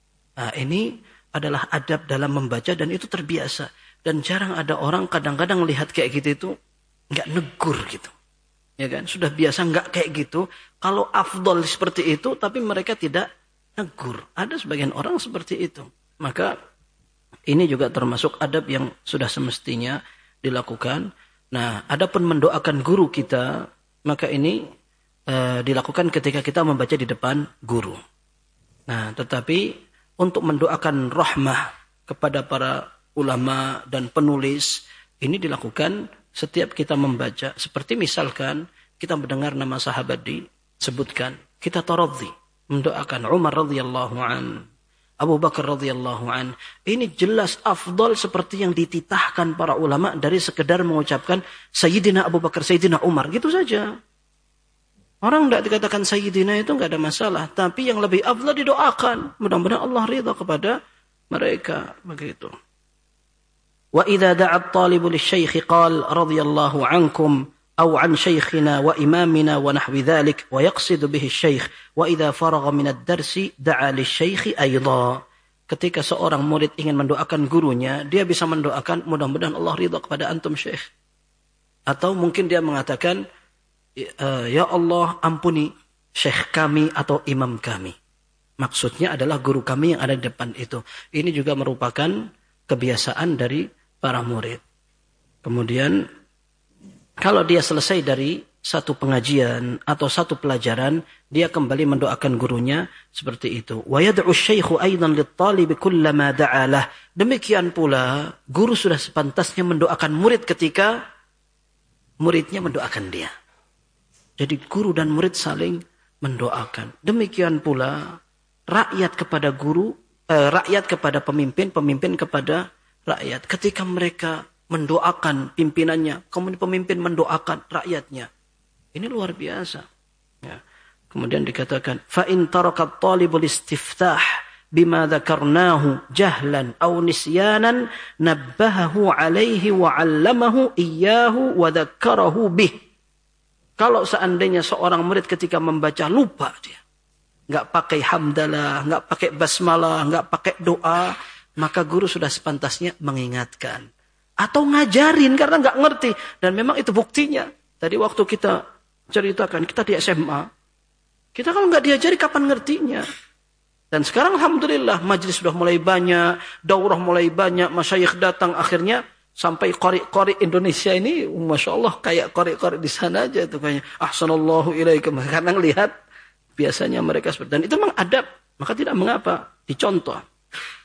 Ini adalah adab dalam membaca dan itu terbiasa. Dan jarang ada orang kadang-kadang lihat kayak gitu itu nggak negur gitu. Ya kan? Sudah biasa nggak kayak gitu. Kalau afdol seperti itu tapi mereka tidak negur. Ada sebagian orang seperti itu. Maka ini juga termasuk adab yang sudah semestinya dilakukan. Nah, adapun mendoakan guru kita, maka ini dilakukan ketika kita membaca di depan guru. Nah, tetapi untuk mendoakan rahmah kepada para ulama dan penulis, ini dilakukan setiap kita membaca. Seperti misalkan kita mendengar nama sahabat disebutkan, kita taradhi, mendoakan Umar radhiyallahu anhu, Abu Bakar radhiyallahu an. Ini jelas afdal seperti yang dititahkan para ulama dari sekedar mengucapkan Sayyidina Abu Bakar, Sayyidina Umar. Gitu saja. Orang tidak dikatakan Sayyidina itu tidak ada masalah. Tapi yang lebih afdal didoakan. Mudah-mudahan Allah ridha kepada mereka. Begitu. Wa idza da'a at-talibu lisy-syaikh qala radhiyallahu ankum أو عن شيخنا وإمامنا ونحو ذلك ويقصد به الشيخ وإذا فرغ من الدرس دعا للشيخ أيضا. Ketika seorang murid ingin mendoakan gurunya, dia bisa mendoakan mudah-mudahan Allah ridha kepada antum syekh. Atau mungkin dia mengatakan ya Allah ampuni syekh kami atau imam kami. Maksudnya adalah guru kami yang ada di depan itu. Ini juga merupakan kebiasaan dari para murid. Kemudian kalau dia selesai dari satu pengajian atau satu pelajaran, dia kembali mendoakan gurunya seperti itu. Wa yad'u asy-syaikhu aidan lit-talibi kullama da'alah. Demikian pula guru sudah sepantasnya mendoakan murid ketika muridnya mendoakan dia. Jadi guru dan murid saling mendoakan. Demikian pula rakyat kepada guru, rakyat kepada pemimpin, pemimpin kepada rakyat. Ketika mereka mendoakan pimpinannya, kemudian pemimpin mendoakan rakyatnya. Ini luar biasa. Ya. Kemudian dikatakan, فَإِنْ تَرَكَ الطَّالِبُ الْإِسْتِفْتَاحِ بِمَا ذَكَرْنَاهُ جَهْلًا أَوْ نِسْيَانًا نَبَّهَهُ عَلَيْهِ وَعَلَّمَهُ إِيَّاهُ وَذَكَّرَهُ بِهِ. Kalau seandainya seorang murid ketika membaca lupa dia, nggak pakai hamdalah, nggak pakai basmalah, nggak pakai doa, maka guru sudah sepantasnya mengingatkan. Atau ngajarin karena nggak ngerti. Dan memang itu buktinya. Tadi waktu kita ceritakan, kita di SMA. Kita kalau nggak diajari kapan ngertinya. Dan sekarang alhamdulillah majelis sudah mulai banyak. Daurah mulai banyak. Masyayikh datang akhirnya. Sampai qari-qari Indonesia ini. Masya Allah kayak qari-qari di sana aja. Itu kayaknya. Ahsanallahu ilaikum. Karena ngelihat biasanya mereka seperti. Dan itu memang adab. Maka tidak mengapa. Dicontoh.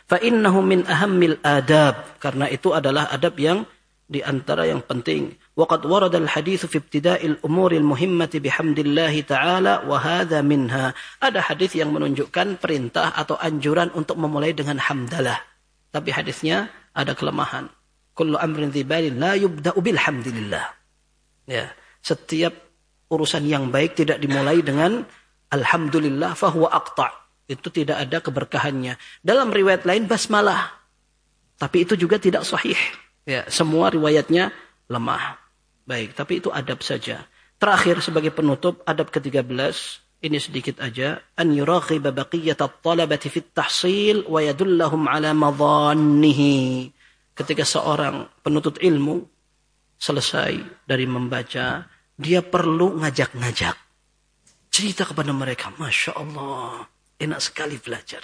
Fa innahu min ahammil adab, karena itu adalah adab yang di antara yang penting. Wa qad warada al-hadits fi ibtida'il umuril muhimmati bihamdillahi ta'ala wa hadza minha. Ada hadis yang menunjukkan perintah atau anjuran untuk memulai dengan hamdalah. Tapi hadisnya ada kelemahan. Kullu amrin dzibalin la yubda'u bilhamdillah. Ya, setiap urusan yang baik tidak dimulai dengan alhamdulillah fahuwa aqta'. Itu tidak ada keberkahannya. Dalam riwayat lain basmalah. Tapi itu juga tidak sahih. Ya, semua riwayatnya lemah. Baik, tapi itu adab saja. Terakhir sebagai penutup, adab ke-13, ini sedikit aja. An yuraghiba baqiyat at-talabati fit tahsil wa yadullahum ala madhannihi. Ketika seorang penuntut ilmu selesai dari membaca, dia perlu ngajak-ngajak. Cerita kepada mereka, Masya Allah, enak sekali belajar.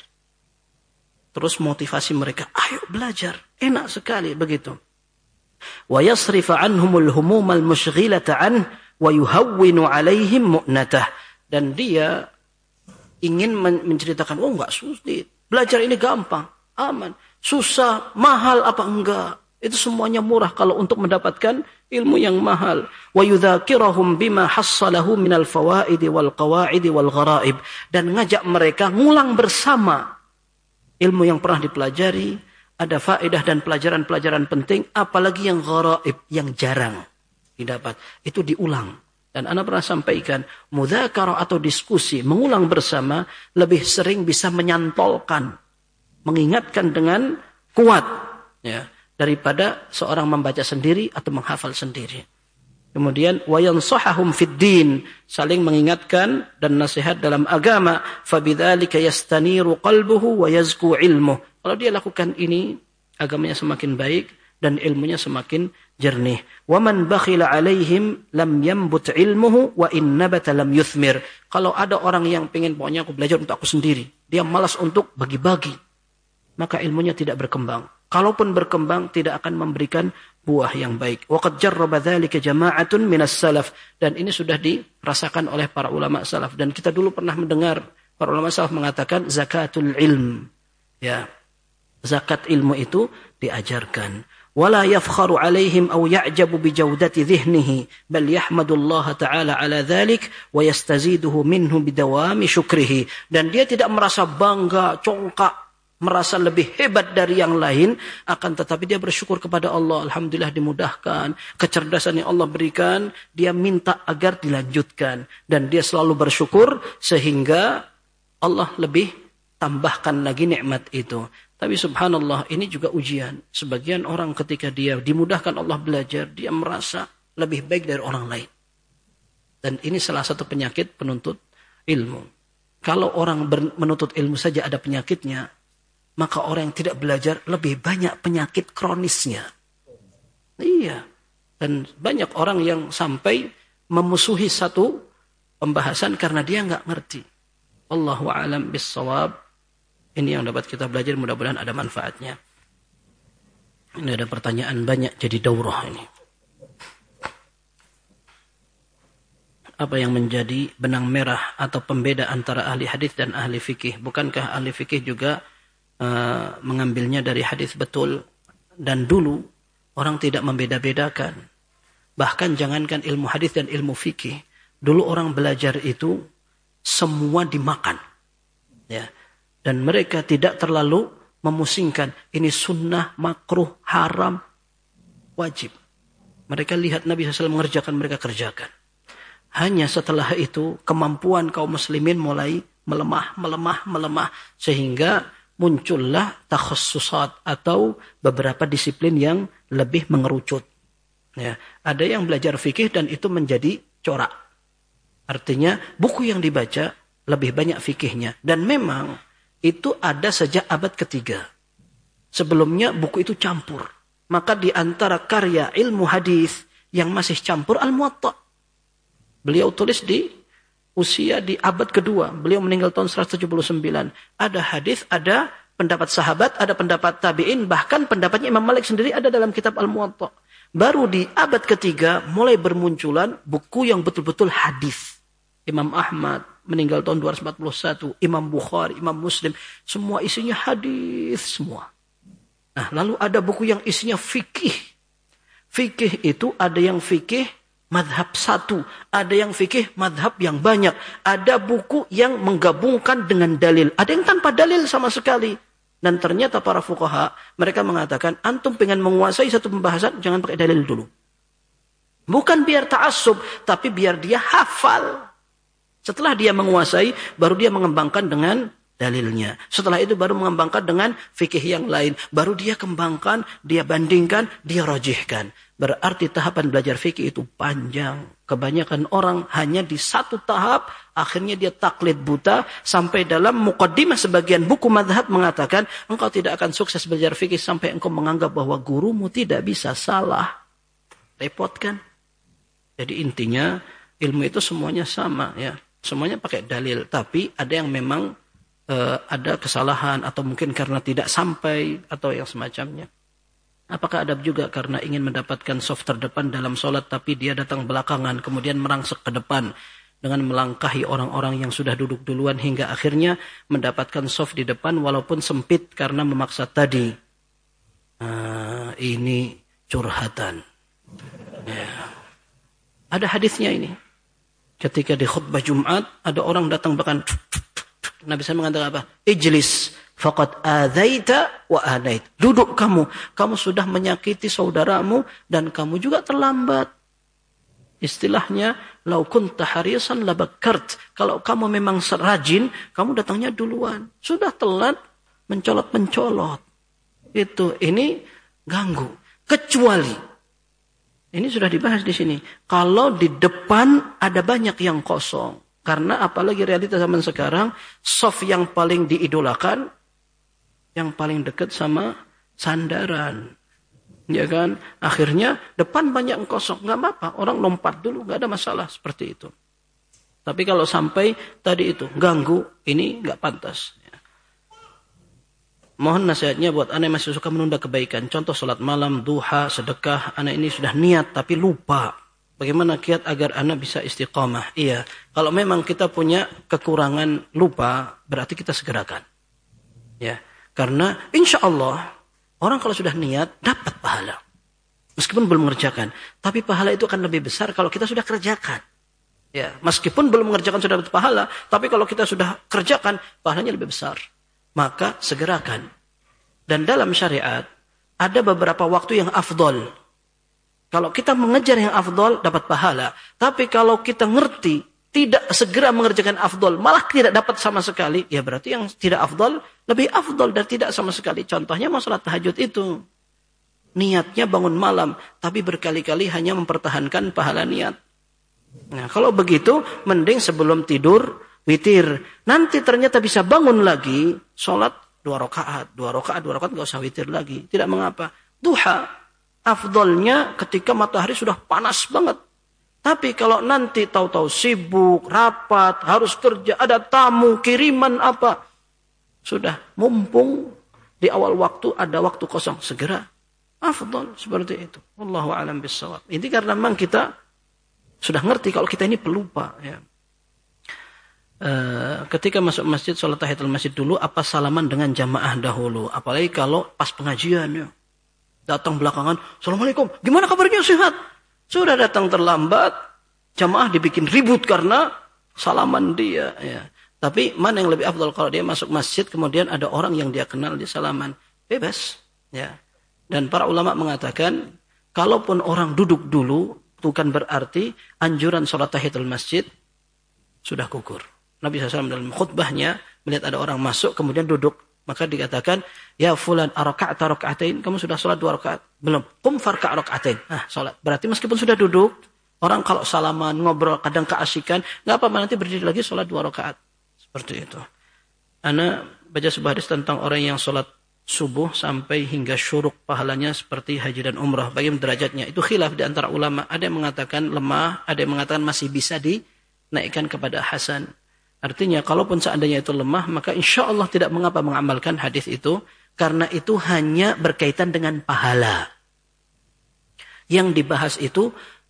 Terus motivasi mereka, ayo belajar, enak sekali, begitu. Wa yasrifa anhumul humumal mushghilata an wa yuhawwinu alaihim mu'natah. Dan dia ingin menceritakan, oh enggak sulit, belajar ini gampang, aman, susah, mahal apa enggak, itu semuanya murah kalau untuk mendapatkan ilmu yang mahal. Wa yudhakirahum bima hassalahu minal fawaidi wal qawaidi wal gharaib. Dan ngajak mereka ngulang bersama ilmu yang pernah dipelajari, ada faedah dan pelajaran-pelajaran penting, apalagi yang gharaib, yang jarang didapat, itu diulang. Dan ana pernah sampaikan, mudzakarah atau diskusi, mengulang bersama, lebih sering bisa menyantolkan, mengingatkan dengan kuat, ya, daripada seorang membaca sendiri atau menghafal sendiri. Kemudian wayansahahum fid din, saling mengingatkan dan nasihat dalam agama. Fabidzalika yastaniru qalbuhu wa yazku ilmuh. Kalau dia lakukan ini, agamanya semakin baik dan ilmunya semakin jernih. Wa man bakhila alaihim lam yambut ilmuhu wa in nabata lam yuthmir. Kalau ada orang yang pengen pokoknya aku belajar untuk aku sendiri, dia malas untuk bagi-bagi, maka ilmunya tidak berkembang. Kalaupun berkembang, tidak akan memberikan buah yang baik. Waqad jarraba dzalika jama'atun minas salaf. Dan ini sudah dirasakan oleh para ulama salaf. Dan kita dulu pernah mendengar para ulama salaf mengatakan zakatul ilm. Ya, zakat ilmu itu diajarkan. Wala yafkharu alaihim aw ya'jabu bi jawdati dhihnihi, bal yahmadullaha ta'ala ala dzalik wa yastaziduhu minhu bidawami syukrihi. Dan dia tidak merasa bangga, congkak, merasa lebih hebat dari yang lain, akan tetapi dia bersyukur kepada Allah. Alhamdulillah dimudahkan, kecerdasan yang Allah berikan, dia minta agar dilanjutkan. Dan dia selalu bersyukur sehingga Allah lebih tambahkan lagi nikmat itu. Tapi subhanallah, ini juga ujian. Sebagian orang ketika dia dimudahkan Allah belajar, dia merasa lebih baik dari orang lain. Dan ini salah satu penyakit penuntut ilmu. Kalau orang menuntut ilmu saja ada penyakitnya, maka orang yang tidak belajar lebih banyak penyakit kronisnya. Iya. Dan banyak orang yang sampai memusuhi satu pembahasan karena dia nggak ngerti. Allahu a'lam bis-shawab. Ini yang dapat kita belajar, mudah-mudahan ada manfaatnya. Ini ada pertanyaan banyak jadi daurah ini. Apa yang menjadi benang merah atau pembeda antara ahli hadis dan ahli fikih? Bukankah ahli fikih juga mengambilnya dari hadis betul? Dan dulu orang tidak membeda-bedakan. Bahkan jangankan ilmu hadis dan ilmu fikih, dulu orang belajar itu semua dimakan, ya. Dan mereka tidak terlalu memusingkan ini sunnah, makruh, haram, wajib. Mereka lihat Nabi SAW mengerjakan, mereka kerjakan. Hanya setelah itu kemampuan kaum muslimin mulai melemah, sehingga muncullah takhassusat atau beberapa disiplin yang lebih mengerucut. Ya, ada yang belajar fikih dan itu menjadi corak. Artinya buku yang dibaca lebih banyak fikihnya. Dan memang itu ada sejak abad ketiga. Sebelumnya buku itu campur. Maka di antara karya ilmu hadis yang masih campur Al-Muwatta. Beliau tulis di usia di abad kedua. Beliau meninggal tahun 179. Ada hadis, ada pendapat sahabat, ada pendapat tabi'in, bahkan pendapatnya Imam Malik sendiri ada dalam kitab Al-Muwatta. Baru di abad ketiga mulai bermunculan buku yang betul-betul hadis. Imam Ahmad, meninggal tahun 241. Imam Bukhari, Imam Muslim, semua isinya hadis semua. Nah, lalu ada buku yang isinya fikih. Fikih itu ada yang fikih madhab satu, ada yang fikih madhab yang banyak. Ada buku yang menggabungkan dengan dalil, ada yang tanpa dalil sama sekali. Dan ternyata para fuqaha, mereka mengatakan, antum pengen menguasai satu pembahasan, jangan pakai dalil dulu. Bukan biar ta'assub, tapi biar dia hafal. Setelah dia menguasai, baru dia mengembangkan dengan dalilnya. Setelah itu baru mengembangkan dengan fikih yang lain. Baru dia kembangkan, dia bandingkan, dia rajihkan. Berarti tahapan belajar fikih itu panjang. Kebanyakan orang hanya di satu tahap, akhirnya dia taklid buta. Sampai dalam muqaddimah sebagian buku madhab mengatakan, engkau tidak akan sukses belajar fikih sampai engkau menganggap bahwa gurumu tidak bisa salah. Repot kan? Jadi intinya, ilmu itu semuanya sama, ya. Semuanya pakai dalil. Tapi ada yang memang ada kesalahan atau mungkin karena tidak sampai atau yang semacamnya. Apakah ada juga karena ingin mendapatkan soft terdepan dalam sholat tapi dia datang belakangan kemudian merangsek ke depan dengan melangkahi orang-orang yang sudah duduk duluan hingga akhirnya mendapatkan soft di depan walaupun sempit karena memaksa tadi. Ini curhatan. Ya. Ada hadisnya ini. Ketika di khutbah Jumat ada orang datang bahkan Nabi SAW mengatakan apa? Ijlis faqad adzaita wa adait. Duduk kamu sudah menyakiti saudaramu dan kamu juga terlambat. Istilahnya lau kunta harisan labakkart. Kalau kamu memang rajin, kamu datangnya duluan. Sudah telat mencolot-mencolot. Ini ganggu. Kecuali ini sudah dibahas di sini. Kalau di depan ada banyak yang kosong. Karena apalagi realita zaman sekarang, soft yang paling diidolakan, yang paling dekat sama sandaran. Ya kan? Akhirnya depan banyak yang kosong. Nggak apa-apa, orang lompat dulu, nggak ada masalah seperti itu. Tapi kalau sampai tadi itu, ganggu, ini nggak pantas. Mohon nasihatnya buat anak yang masih suka menunda kebaikan. Contoh sholat malam, duha, sedekah. Anak ini sudah niat tapi lupa. Bagaimana kiat agar anak bisa istiqamah? Iya, kalau memang kita punya kekurangan lupa, berarti kita segerakan. Ya, karena insya Allah orang kalau sudah niat dapat pahala, meskipun belum mengerjakan. Tapi pahala itu akan lebih besar kalau kita sudah kerjakan. Ya, meskipun belum mengerjakan sudah dapat pahala, tapi kalau kita sudah kerjakan, pahalanya lebih besar. Maka segerakan. Dan dalam syariat ada beberapa waktu yang afdol. Kalau kita mengejar yang afdol, dapat pahala. Tapi kalau kita ngerti, tidak segera mengerjakan afdol, malah tidak dapat sama sekali, ya berarti yang tidak afdol, lebih afdol dan tidak sama sekali. Contohnya masalah tahajud itu. Niatnya bangun malam, tapi berkali-kali hanya mempertahankan pahala niat. Nah, kalau begitu, mending sebelum tidur, witir. Nanti ternyata bisa bangun lagi, sholat 2 rakaat, 2 rakaat, gak usah witir lagi. Tidak mengapa. Duha. Afdolnya ketika matahari sudah panas banget. Tapi kalau nanti tahu-tahu sibuk, rapat, harus kerja, ada tamu, kiriman apa. Sudah mumpung di awal waktu ada waktu kosong. Segera. Afdol seperti itu. Wallahu a'lam bissawab. Ini karena memang kita sudah ngerti kalau kita ini pelupa. Ya. Ketika masuk masjid, sholat tahiyatul masjid dulu, apa salaman dengan jamaah dahulu. Apalagi kalau pas pengajian ya. Datang belakangan, Assalamualaikum, gimana kabarnya, sehat? Sudah datang terlambat, jamaah dibikin ribut karena salaman dia. Ya. Tapi mana yang lebih afdal kalau dia masuk masjid, kemudian ada orang yang dia kenal di salaman. Bebas. Ya. Dan para ulama mengatakan, kalaupun orang duduk dulu, bukan berarti anjuran sholat tahiyatul masjid sudah gugur. Nabi SAW dalam khutbahnya, melihat ada orang masuk, kemudian duduk. Maka dikatakan, ya fulan araka'ta raka'atain, kamu sudah sholat 2 rakaat. Belum, qum farka' raka'atain. Sholat. Berarti meskipun sudah duduk, orang kalau salaman, ngobrol, kadang keasikan, nggak apa-apa, nanti berdiri lagi sholat 2 rakaat. Seperti itu. Ana baca sebuah hadis tentang orang yang sholat subuh sampai hingga syuruk pahalanya seperti haji dan umrah. Bagaimana derajatnya? Itu khilaf di antara ulama. Ada yang mengatakan lemah, ada yang mengatakan masih bisa dinaikkan kepada hasan. Artinya, kalaupun seandainya itu lemah, maka insya Allah tidak mengapa mengamalkan hadis itu, karena itu hanya berkaitan dengan pahala. Yang dibahas itu,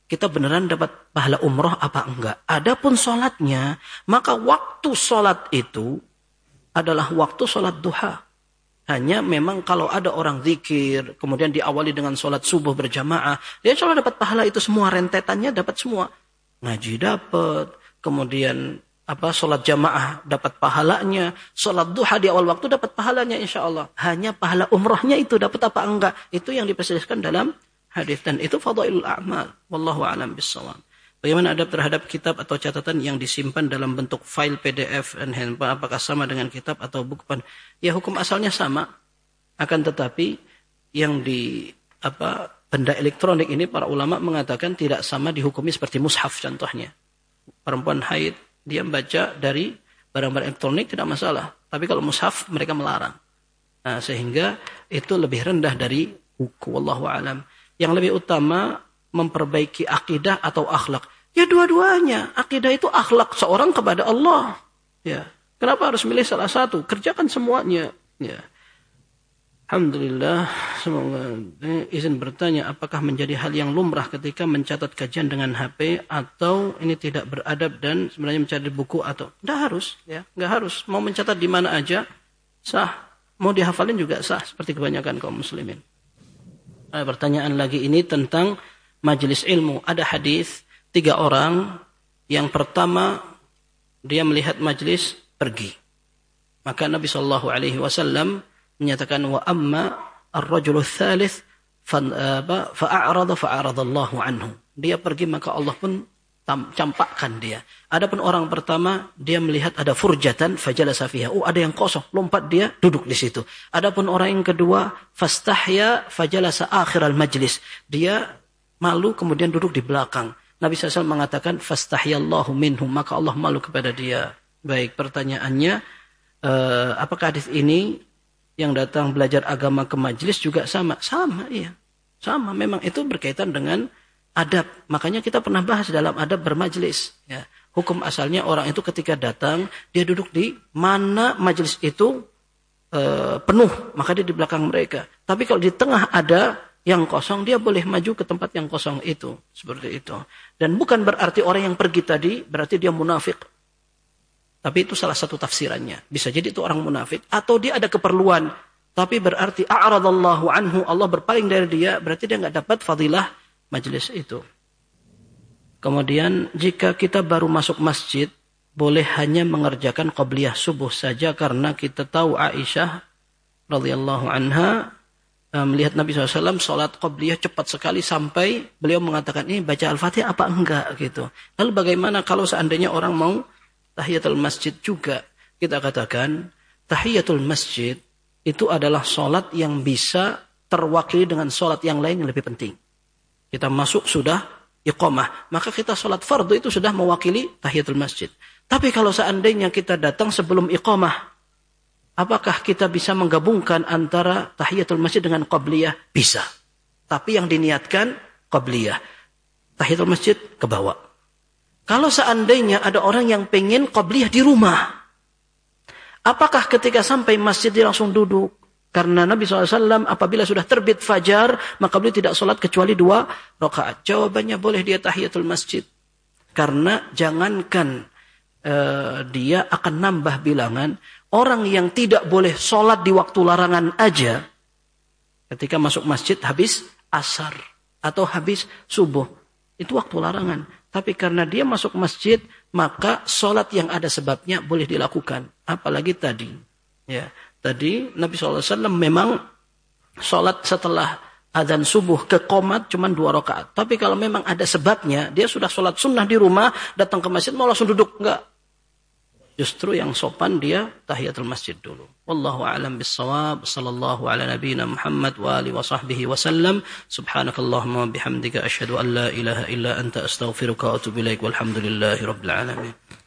kita beneran dapat pahala umroh apa enggak. Adapun sholatnya, maka waktu sholat itu adalah waktu sholat duha. Hanya memang kalau ada orang zikir, kemudian diawali dengan sholat subuh berjamaah, dia insya dapat pahala itu semua, rentetannya dapat semua. Ngaji dapat, kemudian sholat jamaah dapat pahalanya, sholat duha di awal waktu dapat pahalanya insya Allah. Hanya pahala umrohnya itu dapat apa enggak, itu yang diperselisihkan dalam hadis, dan itu fadailul a'mal. Wallahu a'lam bissawab. Bagaimana adab terhadap kitab atau catatan yang disimpan dalam bentuk file PDF dan handphone, apakah sama dengan kitab atau buku? Ya, hukum asalnya sama. Akan tetapi yang di benda elektronik ini para ulama mengatakan tidak sama dihukumi seperti mushaf contohnya. Perempuan haid dia membaca dari barang-barang elektronik tidak masalah. Tapi kalau mushaf mereka melarang. Nah, sehingga itu lebih rendah dari buku. Wallahu a'lam. Yang lebih utama memperbaiki akidah atau akhlak? Ya dua-duanya. Akidah itu akhlak seorang kepada Allah. Ya. Kenapa harus milih salah satu? Kerjakan semuanya. Ya. Alhamdulillah. Semoga izin bertanya, apakah menjadi hal yang lumrah ketika mencatat kajian dengan HP atau ini tidak beradab dan sebenarnya mencari buku atau tidak harus, ya, nggak harus. Mau mencatat di mana aja sah, mau dihafalin juga sah seperti kebanyakan kaum muslimin. Pertanyaan lagi ini tentang majelis ilmu. Ada hadis 3 orang. Yang pertama dia melihat majelis pergi. Maka Nabi SAW menyatakan wa amma ar-rajulu tsalits fa'arada fa'aradallahu anhu. Dia pergi maka Allah pun campakkan dia. Adapun orang pertama dia melihat ada furjatan fajalasa fiha. Ada yang kosong, lompat dia duduk di situ. Adapun orang yang kedua fastahya fajalasa akhiral majlis. Dia malu kemudian duduk di belakang. Nabi SAW mengatakan fastahyallahu minhum, maka Allah malu kepada dia. Baik, pertanyaannya apakah hadis ini yang datang belajar agama ke majlis juga sama? Sama, iya. Sama, memang itu berkaitan dengan adab. Makanya kita pernah bahas dalam adab bermajlis. Ya. Hukum asalnya orang itu ketika datang, dia duduk di mana majlis itu penuh, maka dia di belakang mereka. Tapi kalau di tengah ada yang kosong, dia boleh maju ke tempat yang kosong itu. Seperti itu. Dan bukan berarti orang yang pergi tadi, berarti dia munafik. Tapi itu salah satu tafsirannya. Bisa jadi itu orang munafik. Atau dia ada keperluan. Tapi berarti a'radallahu anhu, Allah berpaling dari dia, berarti dia nggak dapat fadilah majelis itu. Kemudian jika kita baru masuk masjid, boleh hanya mengerjakan qabliyah subuh saja karena kita tahu Aisyah radhiyallahu anha melihat Nabi SAW sholat qabliyah cepat sekali sampai beliau mengatakan ini baca Al-Fatihah apa enggak gitu. Lalu bagaimana kalau seandainya orang mau tahiyatul masjid juga? Kita katakan tahiyatul masjid itu adalah sholat yang bisa terwakili dengan sholat yang lain yang lebih penting. Kita masuk sudah iqamah, maka kita sholat fardu itu sudah mewakili tahiyatul masjid. Tapi kalau seandainya kita datang sebelum iqamah, apakah kita bisa menggabungkan antara tahiyatul masjid dengan qabliyah? Bisa. Tapi yang diniatkan qabliyah. Tahiyatul masjid ke bawah. Kalau seandainya ada orang yang pengen qabliyah di rumah, apakah ketika sampai masjid dia langsung duduk? Karena Nabi SAW apabila sudah terbit fajar, maka beliau tidak sholat kecuali 2 rakaat. Jawabannya boleh dia tahiyatul masjid. Karena jangankan dia akan nambah bilangan, orang yang tidak boleh sholat di waktu larangan aja, ketika masuk masjid habis asar atau habis subuh, itu waktu larangan. Tapi karena dia masuk masjid, maka sholat yang ada sebabnya boleh dilakukan. Apalagi tadi. Ya. Tadi Nabi SAW memang sholat setelah adzan subuh ke qomat cuma 2 rakaat. Tapi kalau memang ada sebabnya, dia sudah sholat sunnah di rumah, datang ke masjid mau langsung duduk. Enggak. Justru yang sopan dia tahiyatul masjid dulu. Wallahu a'lam bissawab. Sallallahu ala nabiyyina Muhammad wa alihi wa sahbihi wa sallam. Subhanakallahumma bihamdika asyhadu an la ilaha illa anta astaghfiruka wa atubu ilaik. Walhamdulillahi rabbil alamin.